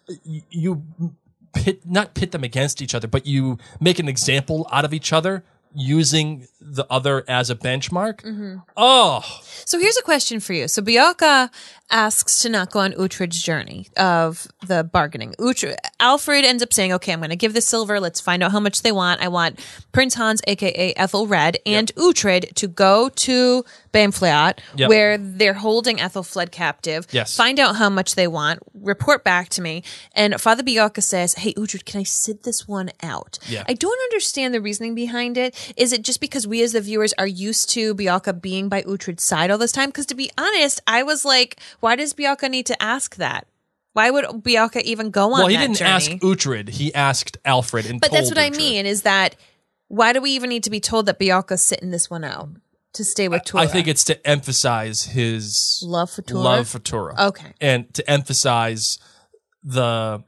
Speaker 4: not pit them against each other, but you make an example out of each other using the other as a benchmark. Oh,
Speaker 3: So here's a question for you. So Beocca asks to not go on Uhtred's journey of the bargaining. Alfred ends up saying, okay, I'm going to give the silver. Let's find out how much they want. I want Prince Hans, a.k.a. Ethelred, and Uhtred to go to Banfleot,
Speaker 4: Yep.
Speaker 3: where they're holding Ethelfled captive.
Speaker 4: Yes.
Speaker 3: Find out how much they want. Report back to me. And Father Beocca says, hey, Uhtred, can I sit this one out?
Speaker 4: Yeah.
Speaker 3: I don't understand the reasoning behind it. Is it just because we as the viewers are used to Beocca being by Uhtred's side all this time? Because to be honest, I was like, why does Beocca need to ask that? Why would Beocca even go on
Speaker 4: well, he
Speaker 3: that
Speaker 4: didn't
Speaker 3: journey?
Speaker 4: ask Uhtred. He asked Alfred and
Speaker 3: But
Speaker 4: told
Speaker 3: that's what I
Speaker 4: Uhtred.
Speaker 3: mean, is that why do we even need to be told that Beocca's sitting this one out to stay with Tora?
Speaker 4: I think it's to emphasize his
Speaker 3: Love for Tora?
Speaker 4: love for Tora.
Speaker 3: Okay.
Speaker 4: And to emphasize to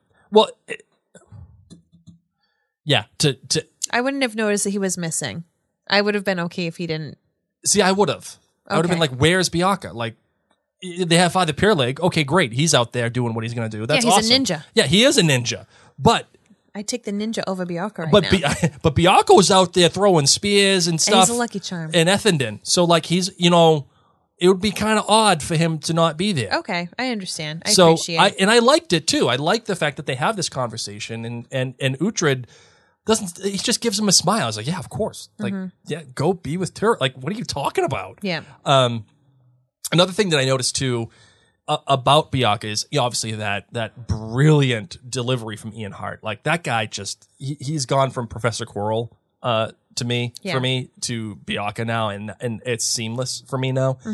Speaker 3: I wouldn't have noticed that he was missing. I would have been okay if he didn't.
Speaker 4: see, I would have. I would have been
Speaker 3: Okay.
Speaker 4: like, where's Beocca? Like, they have Father Peerleg. Okay, great. He's out there doing what he's going to do. That's
Speaker 3: he's a
Speaker 4: awesome.
Speaker 3: ninja.
Speaker 4: Yeah, he is a ninja. But
Speaker 3: I take the ninja over Beocca right
Speaker 4: but
Speaker 3: now.
Speaker 4: but Beocca was out there throwing spears and
Speaker 3: and
Speaker 4: stuff.
Speaker 3: he's a lucky charm.
Speaker 4: in Ethandon. So like he's, it would be kind of odd for him to not be there.
Speaker 3: Okay, I understand. I
Speaker 4: So
Speaker 3: appreciate it.
Speaker 4: I liked it too. I liked the fact that they have this conversation and Uhtred doesn't, he just gives him a smile. I was like, yeah, of course. Like, yeah, go be with Tura. Like, what are you talking about?
Speaker 3: Yeah.
Speaker 4: Another thing that I noticed too about Beocca is obviously that brilliant delivery from Ian Hart. Like that guy just, he's gone from Professor Quirrell to me,
Speaker 3: Yeah.
Speaker 4: for me, to Beocca now, and it's seamless for me now.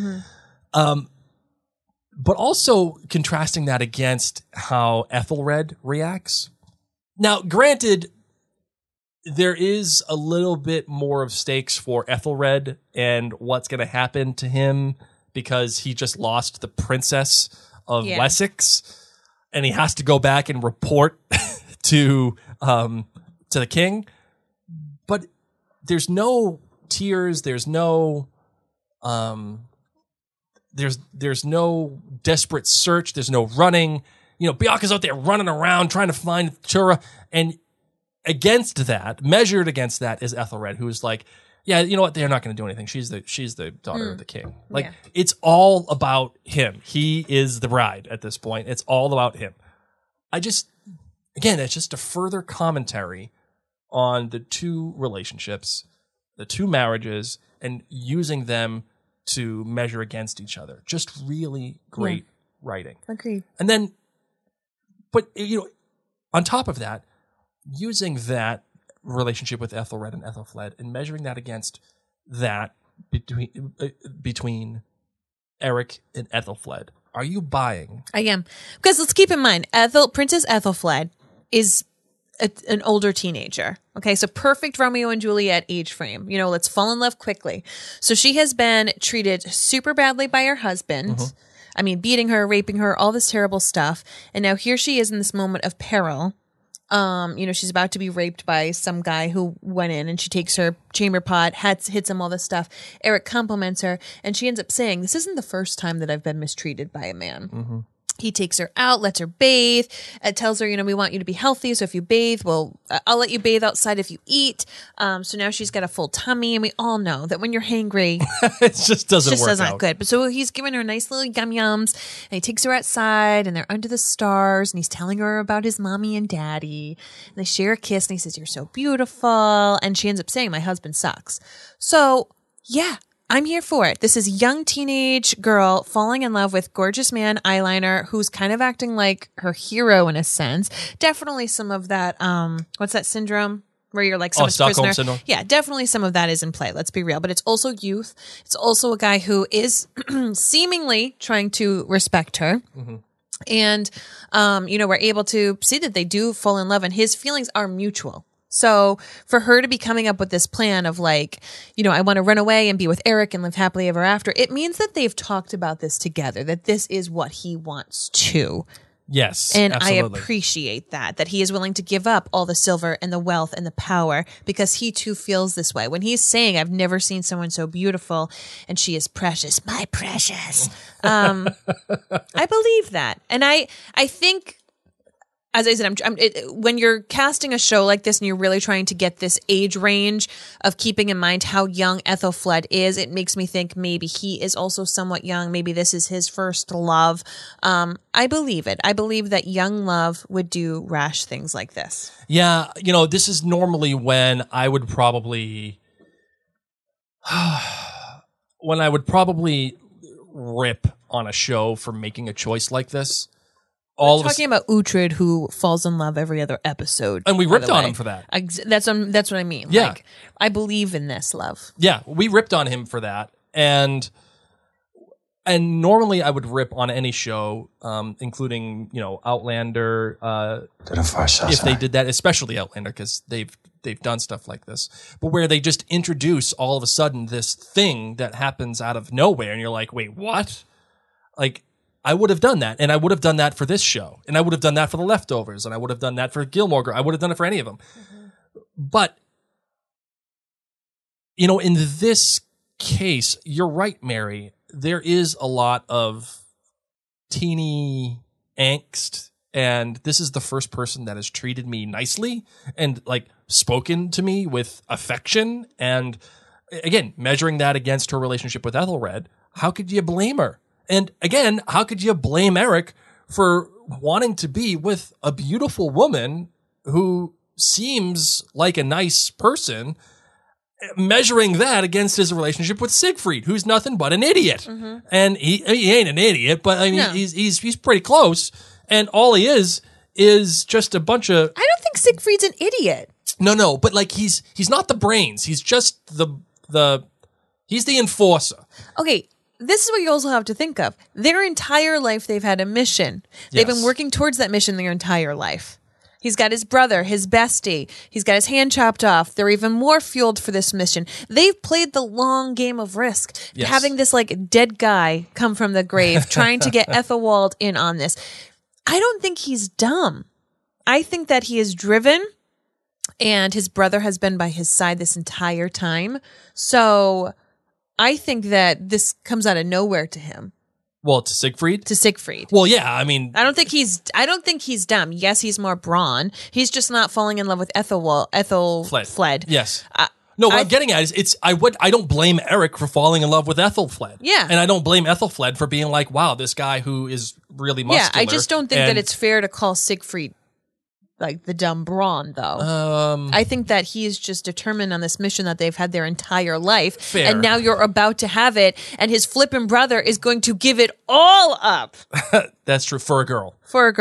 Speaker 4: But also contrasting that against how Ethelred reacts. Now, granted, there is a little bit more of stakes for Ethelred and what's going to happen to him because he just lost the princess of
Speaker 3: Yeah.
Speaker 4: Wessex, and he has to go back and report to the king. But there's no tears. There's no there's no desperate search. There's no running. Beocca's out there running around trying to find Tura, and measured against that is Ethelred, who is like, yeah, you know what? They're not going to do anything. She's the daughter of the king. Like,
Speaker 3: Yeah.
Speaker 4: it's all about him. He is the bride at this point. It's all about him. It's just a further commentary on the two relationships, the two marriages, and using them to measure against each other. Just really great writing.
Speaker 3: Agreed.
Speaker 4: And then, but on top of that, using that relationship with Ethelred and Ethelfled and measuring that against that between Eric and Ethelfled. Are you buying?
Speaker 3: I am. Because let's keep in mind, Princess Ethelfled is an older teenager. Okay, so perfect Romeo and Juliet age frame. Let's fall in love quickly. So she has been treated super badly by her husband. I mean, beating her, raping her, all this terrible stuff. And now here she is in this moment of peril. She's about to be raped by some guy who went in, and she takes her chamber pot, hits him, all this stuff. Eric compliments her, and she ends up saying, this isn't the first time that I've been mistreated by a man. He takes her out, lets her bathe, tells her, we want you to be healthy. So if you bathe, I'll let you bathe outside if you eat. So now she's got a full tummy. And we all know that when you're hangry,
Speaker 4: It just doesn't work
Speaker 3: not
Speaker 4: out.
Speaker 3: good. But so he's giving her nice little yum-yums, and he takes her outside, and they're under the stars, and he's telling her about his mommy and daddy. And they share a kiss, and he says, "You're so beautiful." And she ends up saying, "My husband sucks." So, yeah. I'm here for it. This is young teenage girl falling in love with gorgeous man eyeliner who's kind of acting like her hero in a sense. Definitely some of that, what's that syndrome where you're like someone's
Speaker 4: Stockholm
Speaker 3: prisoner?
Speaker 4: syndrome.
Speaker 3: Yeah, definitely some of that is in play. Let's be real. But it's also youth. It's also a guy who is seemingly trying to respect her. Mm-hmm. And, we're able to see that they do fall in love and his feelings are mutual. So for her to be coming up with this plan of like, I want to run away and be with Eric and live happily ever after, it means that they've talked about this together, that this is what he wants too.
Speaker 4: Yes,
Speaker 3: And
Speaker 4: absolutely.
Speaker 3: I appreciate that he is willing to give up all the silver and the wealth and the power because he too feels this way. When he's saying, "I've never seen someone so beautiful and she is precious, my precious." I believe that. And I think, as I said, when you're casting a show like this and you're really trying to get this age range of keeping in mind how young Ethelfled is, it makes me think maybe he is also somewhat young. Maybe this is his first love. I believe it. I believe that young love would do rash things like this.
Speaker 4: Yeah, this is normally when I would probably rip on a show for making a choice like this.
Speaker 3: We're talking about Uhtred, who falls in love every other episode,
Speaker 4: and we ripped on him for that.
Speaker 3: That's what I mean.
Speaker 4: Yeah.
Speaker 3: Like, I believe in this love.
Speaker 4: Yeah, we ripped on him for that, and normally I would rip on any show, including Outlander, if they did that, especially Outlander, because they've done stuff like this, but where they just introduce all of a sudden this thing that happens out of nowhere, and you're like, wait, what? Like, I would have done that, and I would have done that for this show, and I would have done that for The Leftovers, and I would have done that for Gilmore Girls. I would have done it for any of them. Mm-hmm. But, in this case, you're right, Mary. There is a lot of teeny angst, and this is the first person that has treated me nicely and, like, spoken to me with affection. And, again, measuring that against her relationship with Ethelred, how could you blame her? And again, how could you blame Eric for wanting to be with a beautiful woman who seems like a nice person, measuring that against his relationship with Siegfried, who's nothing but an idiot? Mm-hmm. And he ain't an idiot, but I mean, no. he's pretty close. And all he is just a bunch of...
Speaker 3: I don't think Siegfried's an idiot.
Speaker 4: No, but like he's not the brains. He's just he's the enforcer.
Speaker 3: Okay. This is what you also have to think of. Their entire life, they've had a mission. They've been working towards that mission their entire life. He's got his brother, his bestie. He's got his hand chopped off. They're even more fueled for this mission. They've played the long game of risk. Yes. Having this like dead guy come from the grave, trying to get Ethelwald in on this. I don't think he's dumb. I think that he is driven, and his brother has been by his side this entire time. So I think that this comes out of nowhere to him.
Speaker 4: Well, to Siegfried?
Speaker 3: Well,
Speaker 4: yeah, I mean...
Speaker 3: I don't think he's dumb. Yes, he's more brawn. He's just not falling in love with Ethelfled.
Speaker 4: Yes. What I'm getting at is I don't blame Eric for falling in love with Ethelfled.
Speaker 3: Yeah.
Speaker 4: And I don't blame Ethelfled for being like, wow, this guy who is really muscular.
Speaker 3: Yeah, I just don't think that it's fair to call Siegfried like the dumb brawn, though. I think that he is just determined on this mission that they've had their entire life.
Speaker 4: Fair.
Speaker 3: And now you're about to have it, and his flippin' brother is going to give it all up.
Speaker 4: That's true, for a girl.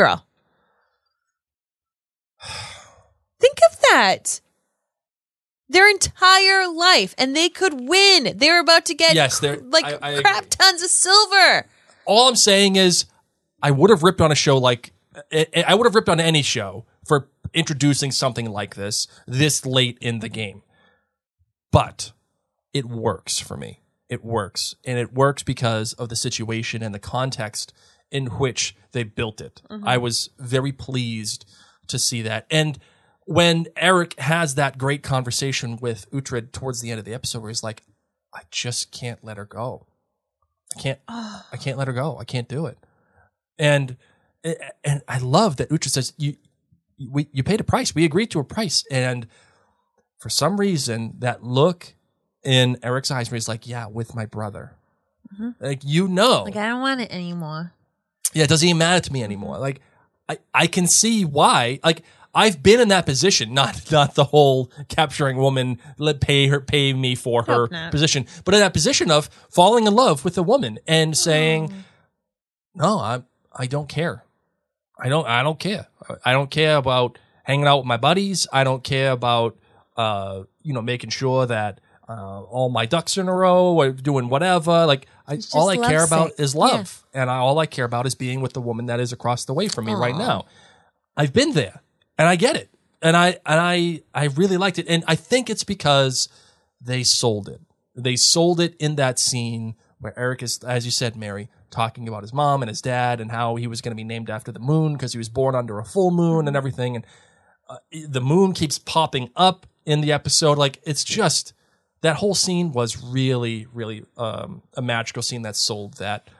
Speaker 3: Think of that. Their entire life, and they could win. They're about to get crap tons of silver.
Speaker 4: All I'm saying is I would have ripped on a show like... I would have ripped on any show for introducing something like this late in the game. But it works for me. It works. And it works because of the situation and the context in which they built it. Mm-hmm. I was very pleased to see that. And when Eric has that great conversation with Uhtred towards the end of the episode where he's like, I just can't let her go. I can't let her go. I can't do it. And I love that Uhtred says, you paid a price. We agreed to a price. And for some reason, that look in Eric's eyes where he's like, yeah, with my brother. Like,
Speaker 3: Like, I don't want it anymore.
Speaker 4: Yeah, it doesn't even matter to me anymore. Like, I can see why. Like, I've been in that position, not the whole capturing woman, pay me for her position, but in that position of falling in love with a woman and saying, no, I don't care. I don't care. I don't care about hanging out with my buddies. I don't care about, making sure that, all my ducks in a row or doing whatever. Like, all I care about is love. Yeah. And all I care about is being with the woman that is across the way from me right now. I've been there and I get it. And I really liked it. And I think it's because they sold it. They sold it in that scene where Eric is, as you said, Mary, talking about his mom and his dad and how he was going to be named after the moon because he was born under a full moon and everything. And the moon keeps popping up in the episode. Like, it's just, that whole scene was really, really a magical scene that sold that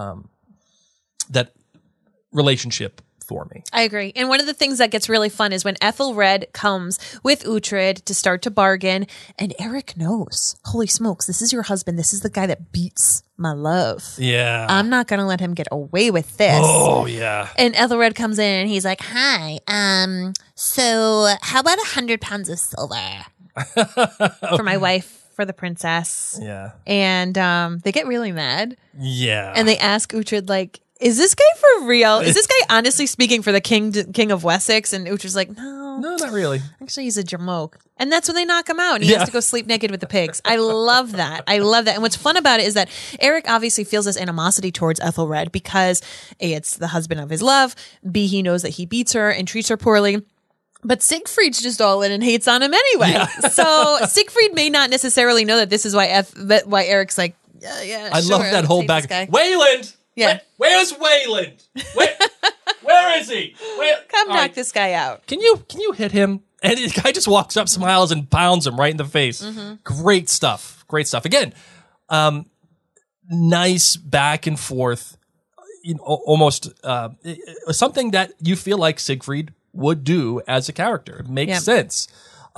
Speaker 4: that relationship for me.
Speaker 3: I agree. And one of the things that gets really fun is when Ethelred comes with Uhtred to start to bargain, and Eric knows, holy smokes, this is your husband. This is the guy that beats my love.
Speaker 4: Yeah.
Speaker 3: I'm not going to let him get away with this.
Speaker 4: Oh, yeah.
Speaker 3: And Ethelred comes in and he's like, hi, so how about 100 pounds of silver for my wife, for the princess?
Speaker 4: Yeah.
Speaker 3: And they get really mad.
Speaker 4: Yeah.
Speaker 3: And they ask Uhtred, like, is this guy for real? Is this guy honestly speaking for the king of Wessex? And Uhtred's like, no,
Speaker 4: not really.
Speaker 3: Actually, he's a jamoke. And that's when they knock him out and he has to go sleep naked with the pigs. I love that. I love that. And what's fun about it is that Eric obviously feels this animosity towards Ethelred because A, it's the husband of his love. B, he knows that he beats her and treats her poorly. But Siegfried's just all in and hates on him anyway. Yeah. So Siegfried may not necessarily know that this is why Eric's like, yeah,
Speaker 4: I love that whole back. Wayland!
Speaker 3: Yeah.
Speaker 4: Where's Wayland? Where is he?
Speaker 3: Come knock this guy out.
Speaker 4: Can you hit him? And the guy just walks up, smiles, and pounds him right in the face. Mm-hmm. Great stuff. Great stuff. Again, nice back and forth, almost something that you feel like Siegfried would do as a character. It makes sense.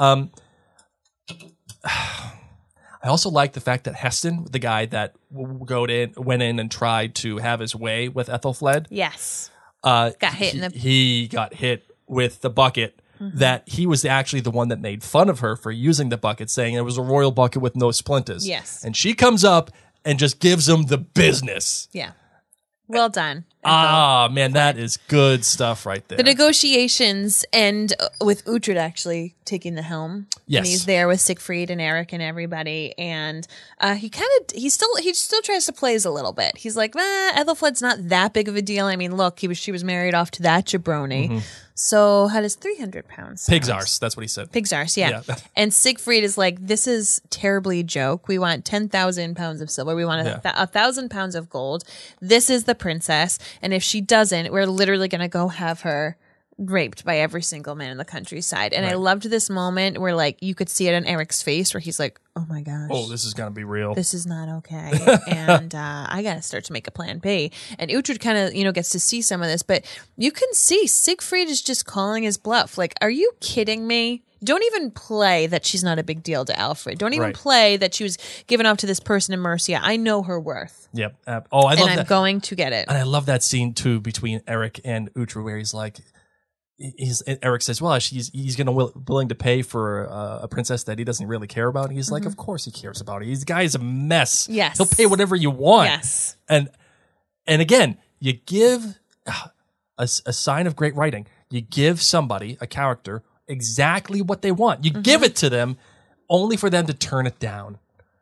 Speaker 4: I also like the fact that Heston, the guy that went in and tried to have his way with Ethelfled.
Speaker 3: Yes.
Speaker 4: Got hit he got hit with the bucket. Mm-hmm. That he was actually the one that made fun of her for using the bucket, saying it was a royal bucket with no splinters.
Speaker 3: Yes.
Speaker 4: And she comes up and just gives him the business.
Speaker 3: Yeah. Well done.
Speaker 4: Man, that is good stuff right there.
Speaker 3: The negotiations end with Uhtred actually taking the helm.
Speaker 4: Yes.
Speaker 3: And he's there with Siegfried and Eric and everybody. And he still tries to plays a little bit. He's like, Ethelfled's not that big of a deal. I mean, look, she was married off to that jabroni. Mm-hmm. So how does 300 pounds sound?
Speaker 4: Pig's arse. That's what he said.
Speaker 3: Pig's arse, yeah. And Siegfried is like, this is terribly joke. We want 10,000 pounds of silver. We want 1,000 pounds of gold. This is the princess. And if she doesn't, we're literally going to go have her raped by every single man in the countryside. And I loved this moment where, like, you could see it on Eric's face where he's like, oh my gosh.
Speaker 4: Oh, this is going to be real.
Speaker 3: This is not okay. And I got to start to make a plan B. And Uhtred kind of, gets to see some of this. But you can see Siegfried is just calling his bluff. Like, are you kidding me? Don't even play that she's not a big deal to Alfred. Don't even play that she was given off to this person in Mercia. I know her worth.
Speaker 4: Yep. I love that.
Speaker 3: And I'm going to get it.
Speaker 4: And I love that scene, too, between Eric and Uhtred where he's like, Eric says, well, he's willing to pay for a princess that he doesn't really care about. And he's like, of course he cares about her. The guy is a mess.
Speaker 3: Yes.
Speaker 4: He'll pay whatever you want.
Speaker 3: Yes.
Speaker 4: And again, you give a sign of great writing. You give somebody, a character, exactly what they want. You give it to them only for them to turn it down.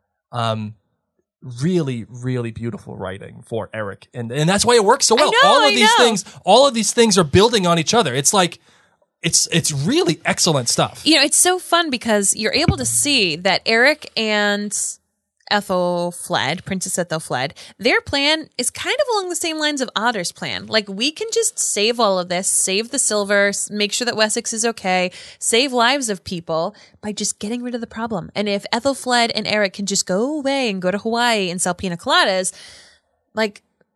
Speaker 4: Really, really beautiful writing for Eric. And that's why it works so well. All of these things are building on each other. It's like, it's really excellent stuff.
Speaker 3: It's so fun because you're able to see that Eric and Princess Ethelfled, their plan is kind of along the same lines of Otter's plan. Like, we can just save all of this, save the silver, make sure that Wessex is okay, save lives of people by just getting rid of the problem. And if Ethelfled and Eric can just go away and go to Hawaii and sell pina coladas, like,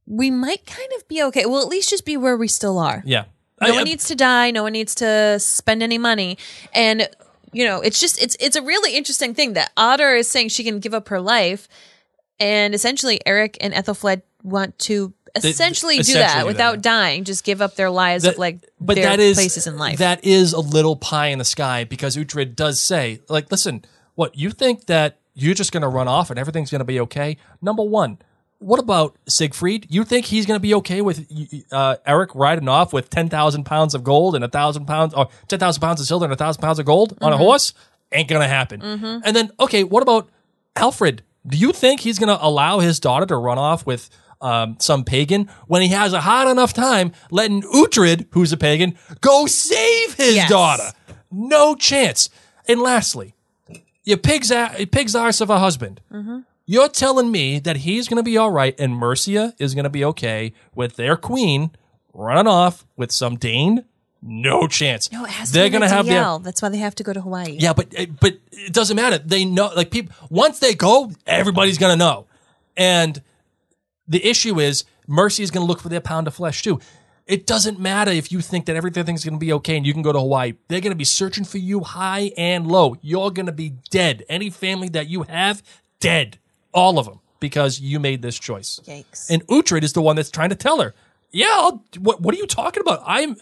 Speaker 3: we might kind of be okay. We'll at least just be where we still are.
Speaker 4: Yeah.
Speaker 3: No one needs to die. No one needs to spend any money. And, it's a really interesting thing that Otter is saying she can give up her life. And essentially, Eric and Ethelfled want to essentially do that without dying. Just give up their lives of their places in life.
Speaker 4: That is a little pie in the sky because Uhtred does say, like, listen, what, you think that you're just going to run off and everything's going to be okay? Number one, what about Siegfried? You think he's going to be okay with Eric riding off with 10,000 pounds of gold and 1,000 pounds, or 10,000 pounds of silver and 1,000 pounds of gold on a horse? Ain't going to happen. And then, okay, what about Alfred? Do you think he's going to allow his daughter to run off with some pagan when he has a hard enough time letting Uhtred, who's a pagan, go save his daughter? No chance. And lastly, your pig's arse of a husband. You're telling me that he's going to be all right and Mercia is going to be okay with their queen running off with some Dane? No chance.
Speaker 3: No, it has
Speaker 4: They're
Speaker 3: to be
Speaker 4: going to have
Speaker 3: DL. That's why they have to go to Hawaii.
Speaker 4: Yeah, but it doesn't matter. They know, like, people, once they go, everybody's going to know. And the issue is Mercy is going to look for their pound of flesh too. It doesn't matter if you think that everything's going to be okay and you can go to Hawaii. They're going to be searching for you high and low. You're going to be dead. Any family that you have, dead. All of them, because you made this choice.
Speaker 3: Yikes.
Speaker 4: And Uhtred is the one that's trying to tell her, yeah, what are you talking about? I'm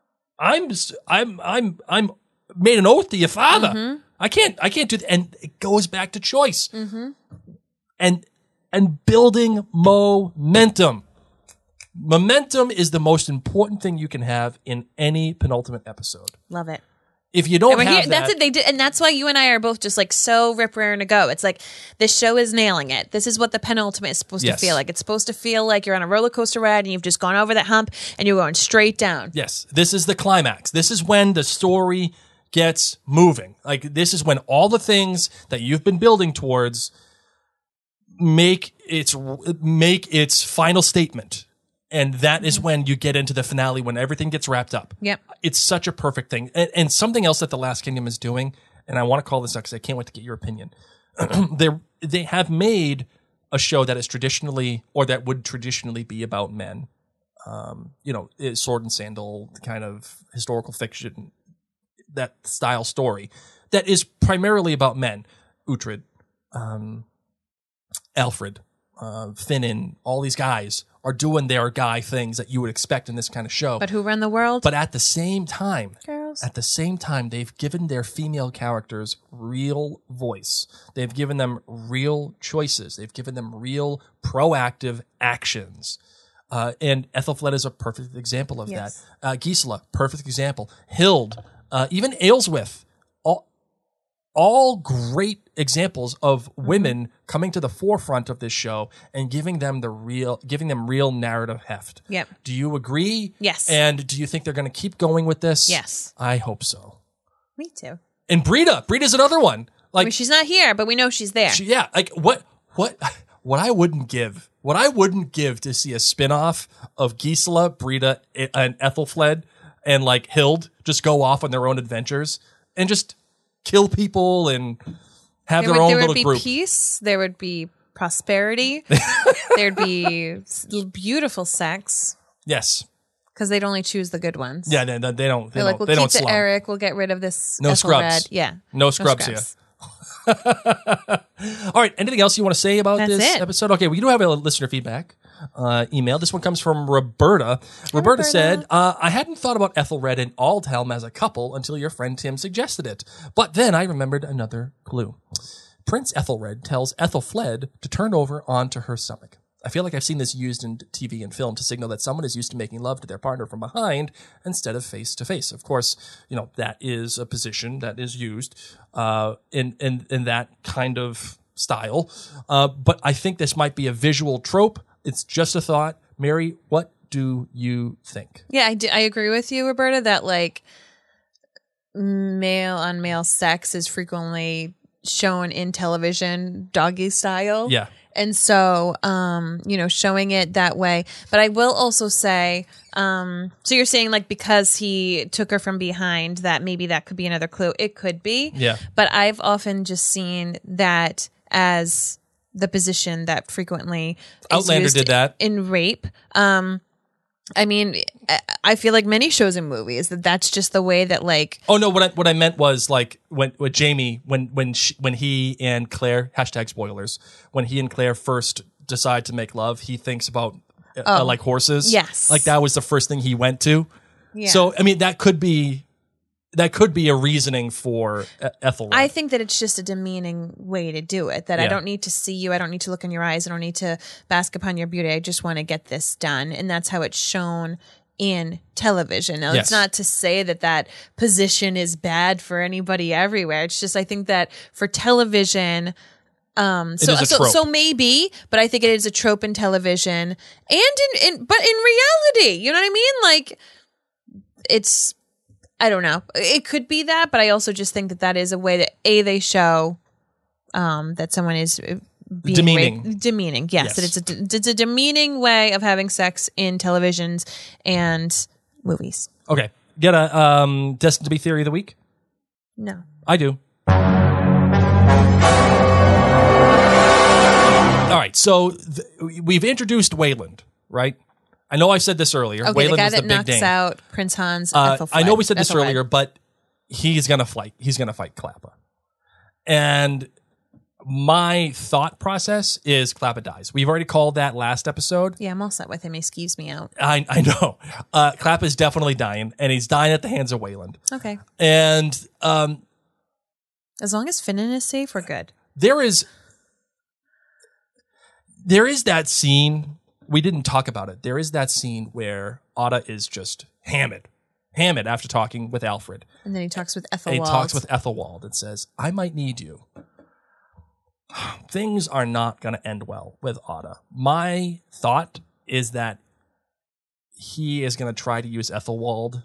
Speaker 4: made an oath to your father. I can't do that. And it goes back to choice. And building momentum. Momentum is the most important thing you can have in any penultimate episode.
Speaker 3: Love it.
Speaker 4: If you don't have that,
Speaker 3: that's it. They did, and that's why you and I are both just like so rip-raring to go. It's like this show is nailing it. This is what the penultimate is supposed to feel like. It's supposed to feel like you're on a roller coaster ride and you've just gone over that hump and you're going straight down.
Speaker 4: Yes, this is the climax. This is when the story gets moving. Like, this is when all the things that you've been building towards make its final statement. And that is when you get into the finale, when everything gets wrapped up.
Speaker 3: Yep.
Speaker 4: It's such a perfect thing. And something else that The Last Kingdom is doing, and I want to call this out because I can't wait to get your opinion. They have made a show that is traditionally, or that would traditionally be about men. Sword and sandal, kind of historical fiction, that style story, that is primarily about men. Uhtred, Alfred, Finan, all these guys are doing their guy things that you would expect in this kind of show.
Speaker 3: But who run the world?
Speaker 4: But at the same time,
Speaker 3: Girls.
Speaker 4: they've given their female characters real voice. They've given them real choices. They've given them real proactive actions. And Ethelfled is a perfect example of that. Gisela, perfect example. Hild, even Aelswith, all great examples of women coming to the forefront of this show and giving them real narrative heft.
Speaker 3: Yep.
Speaker 4: Do you agree?
Speaker 3: Yes.
Speaker 4: And do you think they're going to keep going with this?
Speaker 3: Yes.
Speaker 4: I hope so.
Speaker 3: Me too.
Speaker 4: And Brida's another one. Like,
Speaker 3: I mean, she's not here, but we know she's there.
Speaker 4: Like what I wouldn't give to see a spin-off of Gisela, Brida, and Ethelfled and like Hild just go off on their own adventures and just kill people and have their own little group.
Speaker 3: There would be peace. There would be prosperity. There'd be beautiful sex.
Speaker 4: Yes.
Speaker 3: Because they'd only choose the good ones.
Speaker 4: Yeah, they don't.
Speaker 3: They're like, we'll keep the Eric. We'll get rid of this.
Speaker 4: No
Speaker 3: Ethelred.
Speaker 4: scrubs.
Speaker 3: Yeah.
Speaker 4: No scrubs here. All right. Anything else you want to say about this episode? Okay, we do have a listener feedback email. This one comes from Roberta. Roberta said, I hadn't thought about Ethelred and Aldhelm as a couple until your friend Tim suggested it. But then I remembered another clue. Prince Ethelred tells Ethelfled to turn over onto her stomach. I feel like I've seen this used in TV and film to signal that someone is used to making love to their partner from behind instead of face to face. Of course, that is a position that is used in that kind of style. But I think this might be a visual trope. It's just a thought. Mary, what do you think?
Speaker 3: Yeah, I agree with you, Roberta, that like male on male sex is frequently shown in television doggy style.
Speaker 4: Yeah.
Speaker 3: And so, showing it that way. But I will also say, so you're saying like because he took her from behind that maybe that could be another clue. It could be.
Speaker 4: Yeah.
Speaker 3: But I've often just seen that as the position that frequently is
Speaker 4: Outlander
Speaker 3: used
Speaker 4: did that.
Speaker 3: in rape. I mean, I feel like many shows and movies that's just the way that like.
Speaker 4: Oh no! What I meant was like when Jamie when he and Claire #spoilers when he and Claire first decide to make love, he thinks about like horses.
Speaker 3: Yes,
Speaker 4: like that was the first thing he went to.
Speaker 3: Yeah.
Speaker 4: So I mean that could be a reasoning for Ethelwald.
Speaker 3: I think that it's just a demeaning way to do it. That I
Speaker 4: Yeah.
Speaker 3: don't need to see you. I don't need to look in your eyes. I don't need to bask upon your beauty. I just want to get this done. And that's how it's shown in television. Now,
Speaker 4: Yes.
Speaker 3: it's not to say that position is bad for anybody everywhere. It's just I think that for television,
Speaker 4: is a trope.
Speaker 3: so maybe, but I think it is a trope in television and but in reality, you know what I mean? Like it's. I don't know. It could be that, but I also just think that is a way that they show that someone is being
Speaker 4: Demeaning.
Speaker 3: raped. Demeaning, yes.
Speaker 4: Yes.
Speaker 3: That it's a demeaning way of having sex in televisions and movies.
Speaker 4: Okay, get a Destined to Be theory of the week.
Speaker 3: No.
Speaker 4: I do. All right, so we've introduced Wayland, right? I know I said this earlier.
Speaker 3: Okay,
Speaker 4: Wayland
Speaker 3: the guy
Speaker 4: was
Speaker 3: that
Speaker 4: the big
Speaker 3: knocks
Speaker 4: name.
Speaker 3: out Prince Hans.
Speaker 4: I know we said this
Speaker 3: Ethelred.
Speaker 4: earlier, but he's gonna fight. He's gonna fight Klappa. And my thought process is Klappa dies. We've already called that last episode.
Speaker 3: Yeah, I'm all set with him. He skeeves me out.
Speaker 4: I know. Klappa is definitely dying, and he's dying at the hands of Wayland.
Speaker 3: Okay.
Speaker 4: And
Speaker 3: As long as Finan is safe, we're good.
Speaker 4: there is that scene. We didn't talk about it. There is that scene where Otta is just hammered after talking with Alfred.
Speaker 3: And then he talks with
Speaker 4: And
Speaker 3: Ethelwald.
Speaker 4: he talks with Ethelwald and says, I might need you. Things are not going to end well with Otta. My thought is that he is going to try to use Ethelwald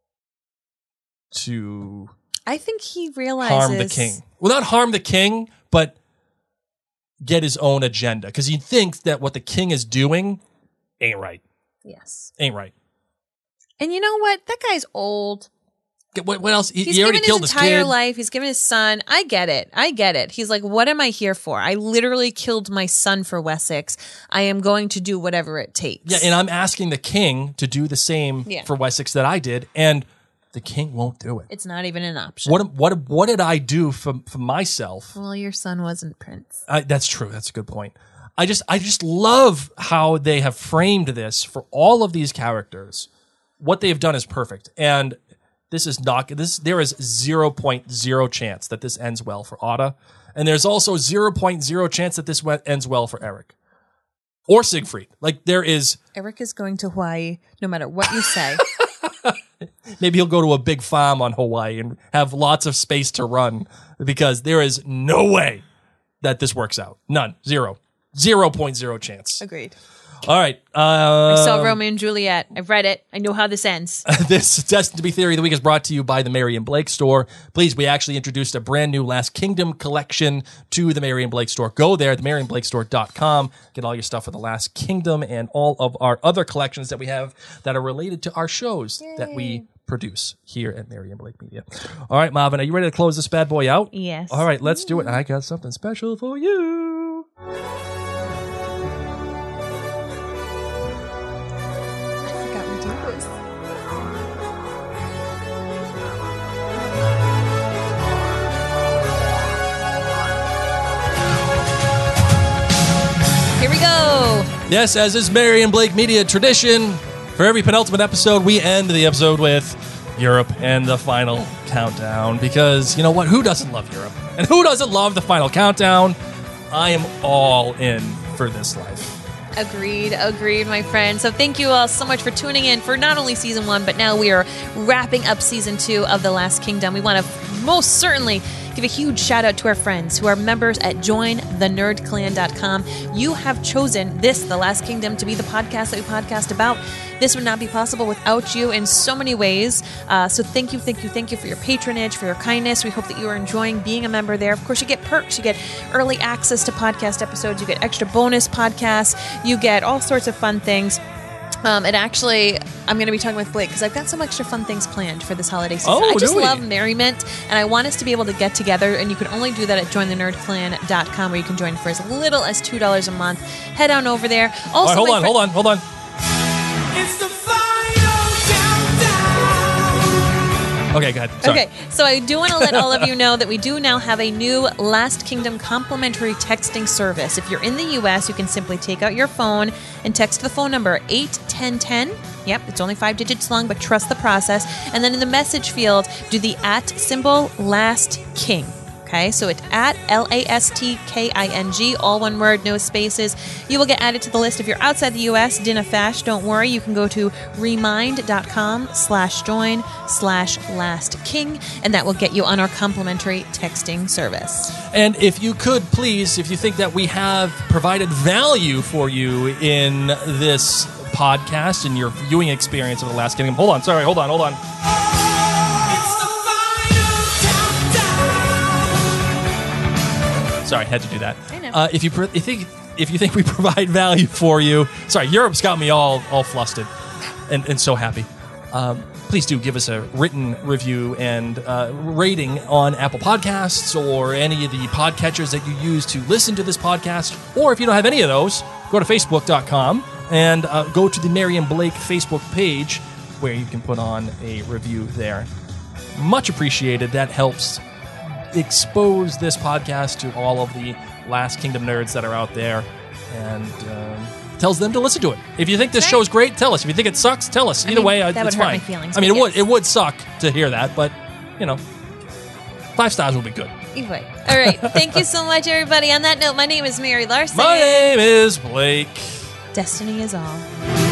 Speaker 4: to
Speaker 3: I think he realizes
Speaker 4: harm the king. Well, not harm the king, but get his own agenda. Because he thinks that what the king is doing ain't right.
Speaker 3: Yes.
Speaker 4: Ain't right.
Speaker 3: And you know what? That guy's old.
Speaker 4: What else?
Speaker 3: He's
Speaker 4: He already
Speaker 3: given
Speaker 4: killed
Speaker 3: his
Speaker 4: his
Speaker 3: entire
Speaker 4: kid.
Speaker 3: life. He's given his son. I get it. He's like, what am I here for? I literally killed my son for Wessex. I am going to do whatever it takes.
Speaker 4: Yeah, and I'm asking the king to do the same
Speaker 3: Yeah.
Speaker 4: for Wessex that I did, and the king won't do it.
Speaker 3: It's not even an option.
Speaker 4: What did I do for myself?
Speaker 3: Well, your son wasn't Prince.
Speaker 4: That's true. That's a good point. I just love how they have framed this for all of these characters. What they have done is perfect, and this is not this. There is 0.0 chance that this ends well for Otta, and there's also 0.0 chance that this ends well for Eric or Siegfried. Like there is.
Speaker 3: Eric is going to Hawaii no matter what you say.
Speaker 4: Maybe he'll go to a big farm on Hawaii and have lots of space to run because there is no way that this works out. None. 0.0 chance.
Speaker 3: Agreed.
Speaker 4: All right.
Speaker 3: I saw Romeo and Juliet. I've read it. I know how this ends.
Speaker 4: This Destined to Be Theory of the Week is brought to you by the Mary and Blake Store. Please, we actually introduced a brand new Last Kingdom collection to the Mary and Blake Store. Go there, themaryandblakestore.com. Get all your stuff for the Last Kingdom and all of our other collections that we have that are related to our shows that we produce here at Mary and Blake Media. All right, Marvin, are you ready to close this bad boy out?
Speaker 3: Yes.
Speaker 4: All right, let's do it. I got something special for you.
Speaker 3: I forgot we do this. Here we go.
Speaker 4: Yes, as is Mary and Blake Media tradition, for every penultimate episode, we end the episode with Europe and the final countdown. Because, you know what? Who doesn't love Europe? And who doesn't love the final countdown? I am all in for this life.
Speaker 3: Agreed, my friend. So thank you all so much for tuning in for not only season 1, but now we are wrapping up season 2 of The Last Kingdom. We want to most certainly give a huge shout out to our friends who are members at jointhenerdclan.com. You have chosen this, The Last Kingdom, to be the podcast that we podcast about. This would not be possible without you in so many ways. So thank you for your patronage, for your kindness. We hope that you are enjoying being a member there. Of course, you get perks. You get early access to podcast episodes. You get extra bonus podcasts. You get all sorts of fun things. It actually, I'm going to be talking with Blake because I've got some extra fun things planned for this holiday season.
Speaker 4: Oh,
Speaker 3: I just
Speaker 4: really?
Speaker 3: love merriment, and I want us to be able to get together, and you can only do that at jointhenerdclan.com, where you can join for as little as $2 a month. Head on over there. Also,
Speaker 4: All right, hold on.
Speaker 5: It's the final countdown.
Speaker 4: Okay, go ahead. Sorry.
Speaker 3: Okay, so I do want to let all of you know that we do now have a new Last Kingdom complimentary texting service. If you're in the U.S., you can simply take out your phone and text the phone number 81010. Yep, it's only 5 digits long, but trust the process. And then in the message field, do the @ Last King. Okay, so it's @ LASTKING, all one word, no spaces. You will get added to the list if you're outside the U.S. Dinna Fash, don't worry. You can go to remind.com/join/lastking, and that will get you on our complimentary texting service.
Speaker 4: And if you could, please, if you think that we have provided value for you in this podcast and your viewing experience of The Last Kingdom. Hold on.
Speaker 5: It's the final countdown.
Speaker 4: Sorry, had to do that.
Speaker 3: I know.
Speaker 4: If you think we provide value for you, sorry, Europe's got me all flustered and so happy. Please do give us a written review and rating on Apple Podcasts or any of the podcatchers that you use to listen to this podcast. Or if you don't have any of those, go to Facebook.com and go to the Mary and Blake Facebook page where you can put on a review there. Much appreciated. That helps expose this podcast to all of the Last Kingdom nerds that are out there and tells them to listen to it. If you think this show's great, tell us. If you think it sucks, tell us. Either way,
Speaker 3: that would
Speaker 4: it's
Speaker 3: hurt
Speaker 4: fine.
Speaker 3: my feelings,
Speaker 4: I mean,
Speaker 3: but
Speaker 4: it would suck to hear that, but, 5 stars will be good.
Speaker 3: Anyway, all right. Thank you so much, everybody. On that note, my name is Mary Larson.
Speaker 4: My name is Blake.
Speaker 3: Destiny is all.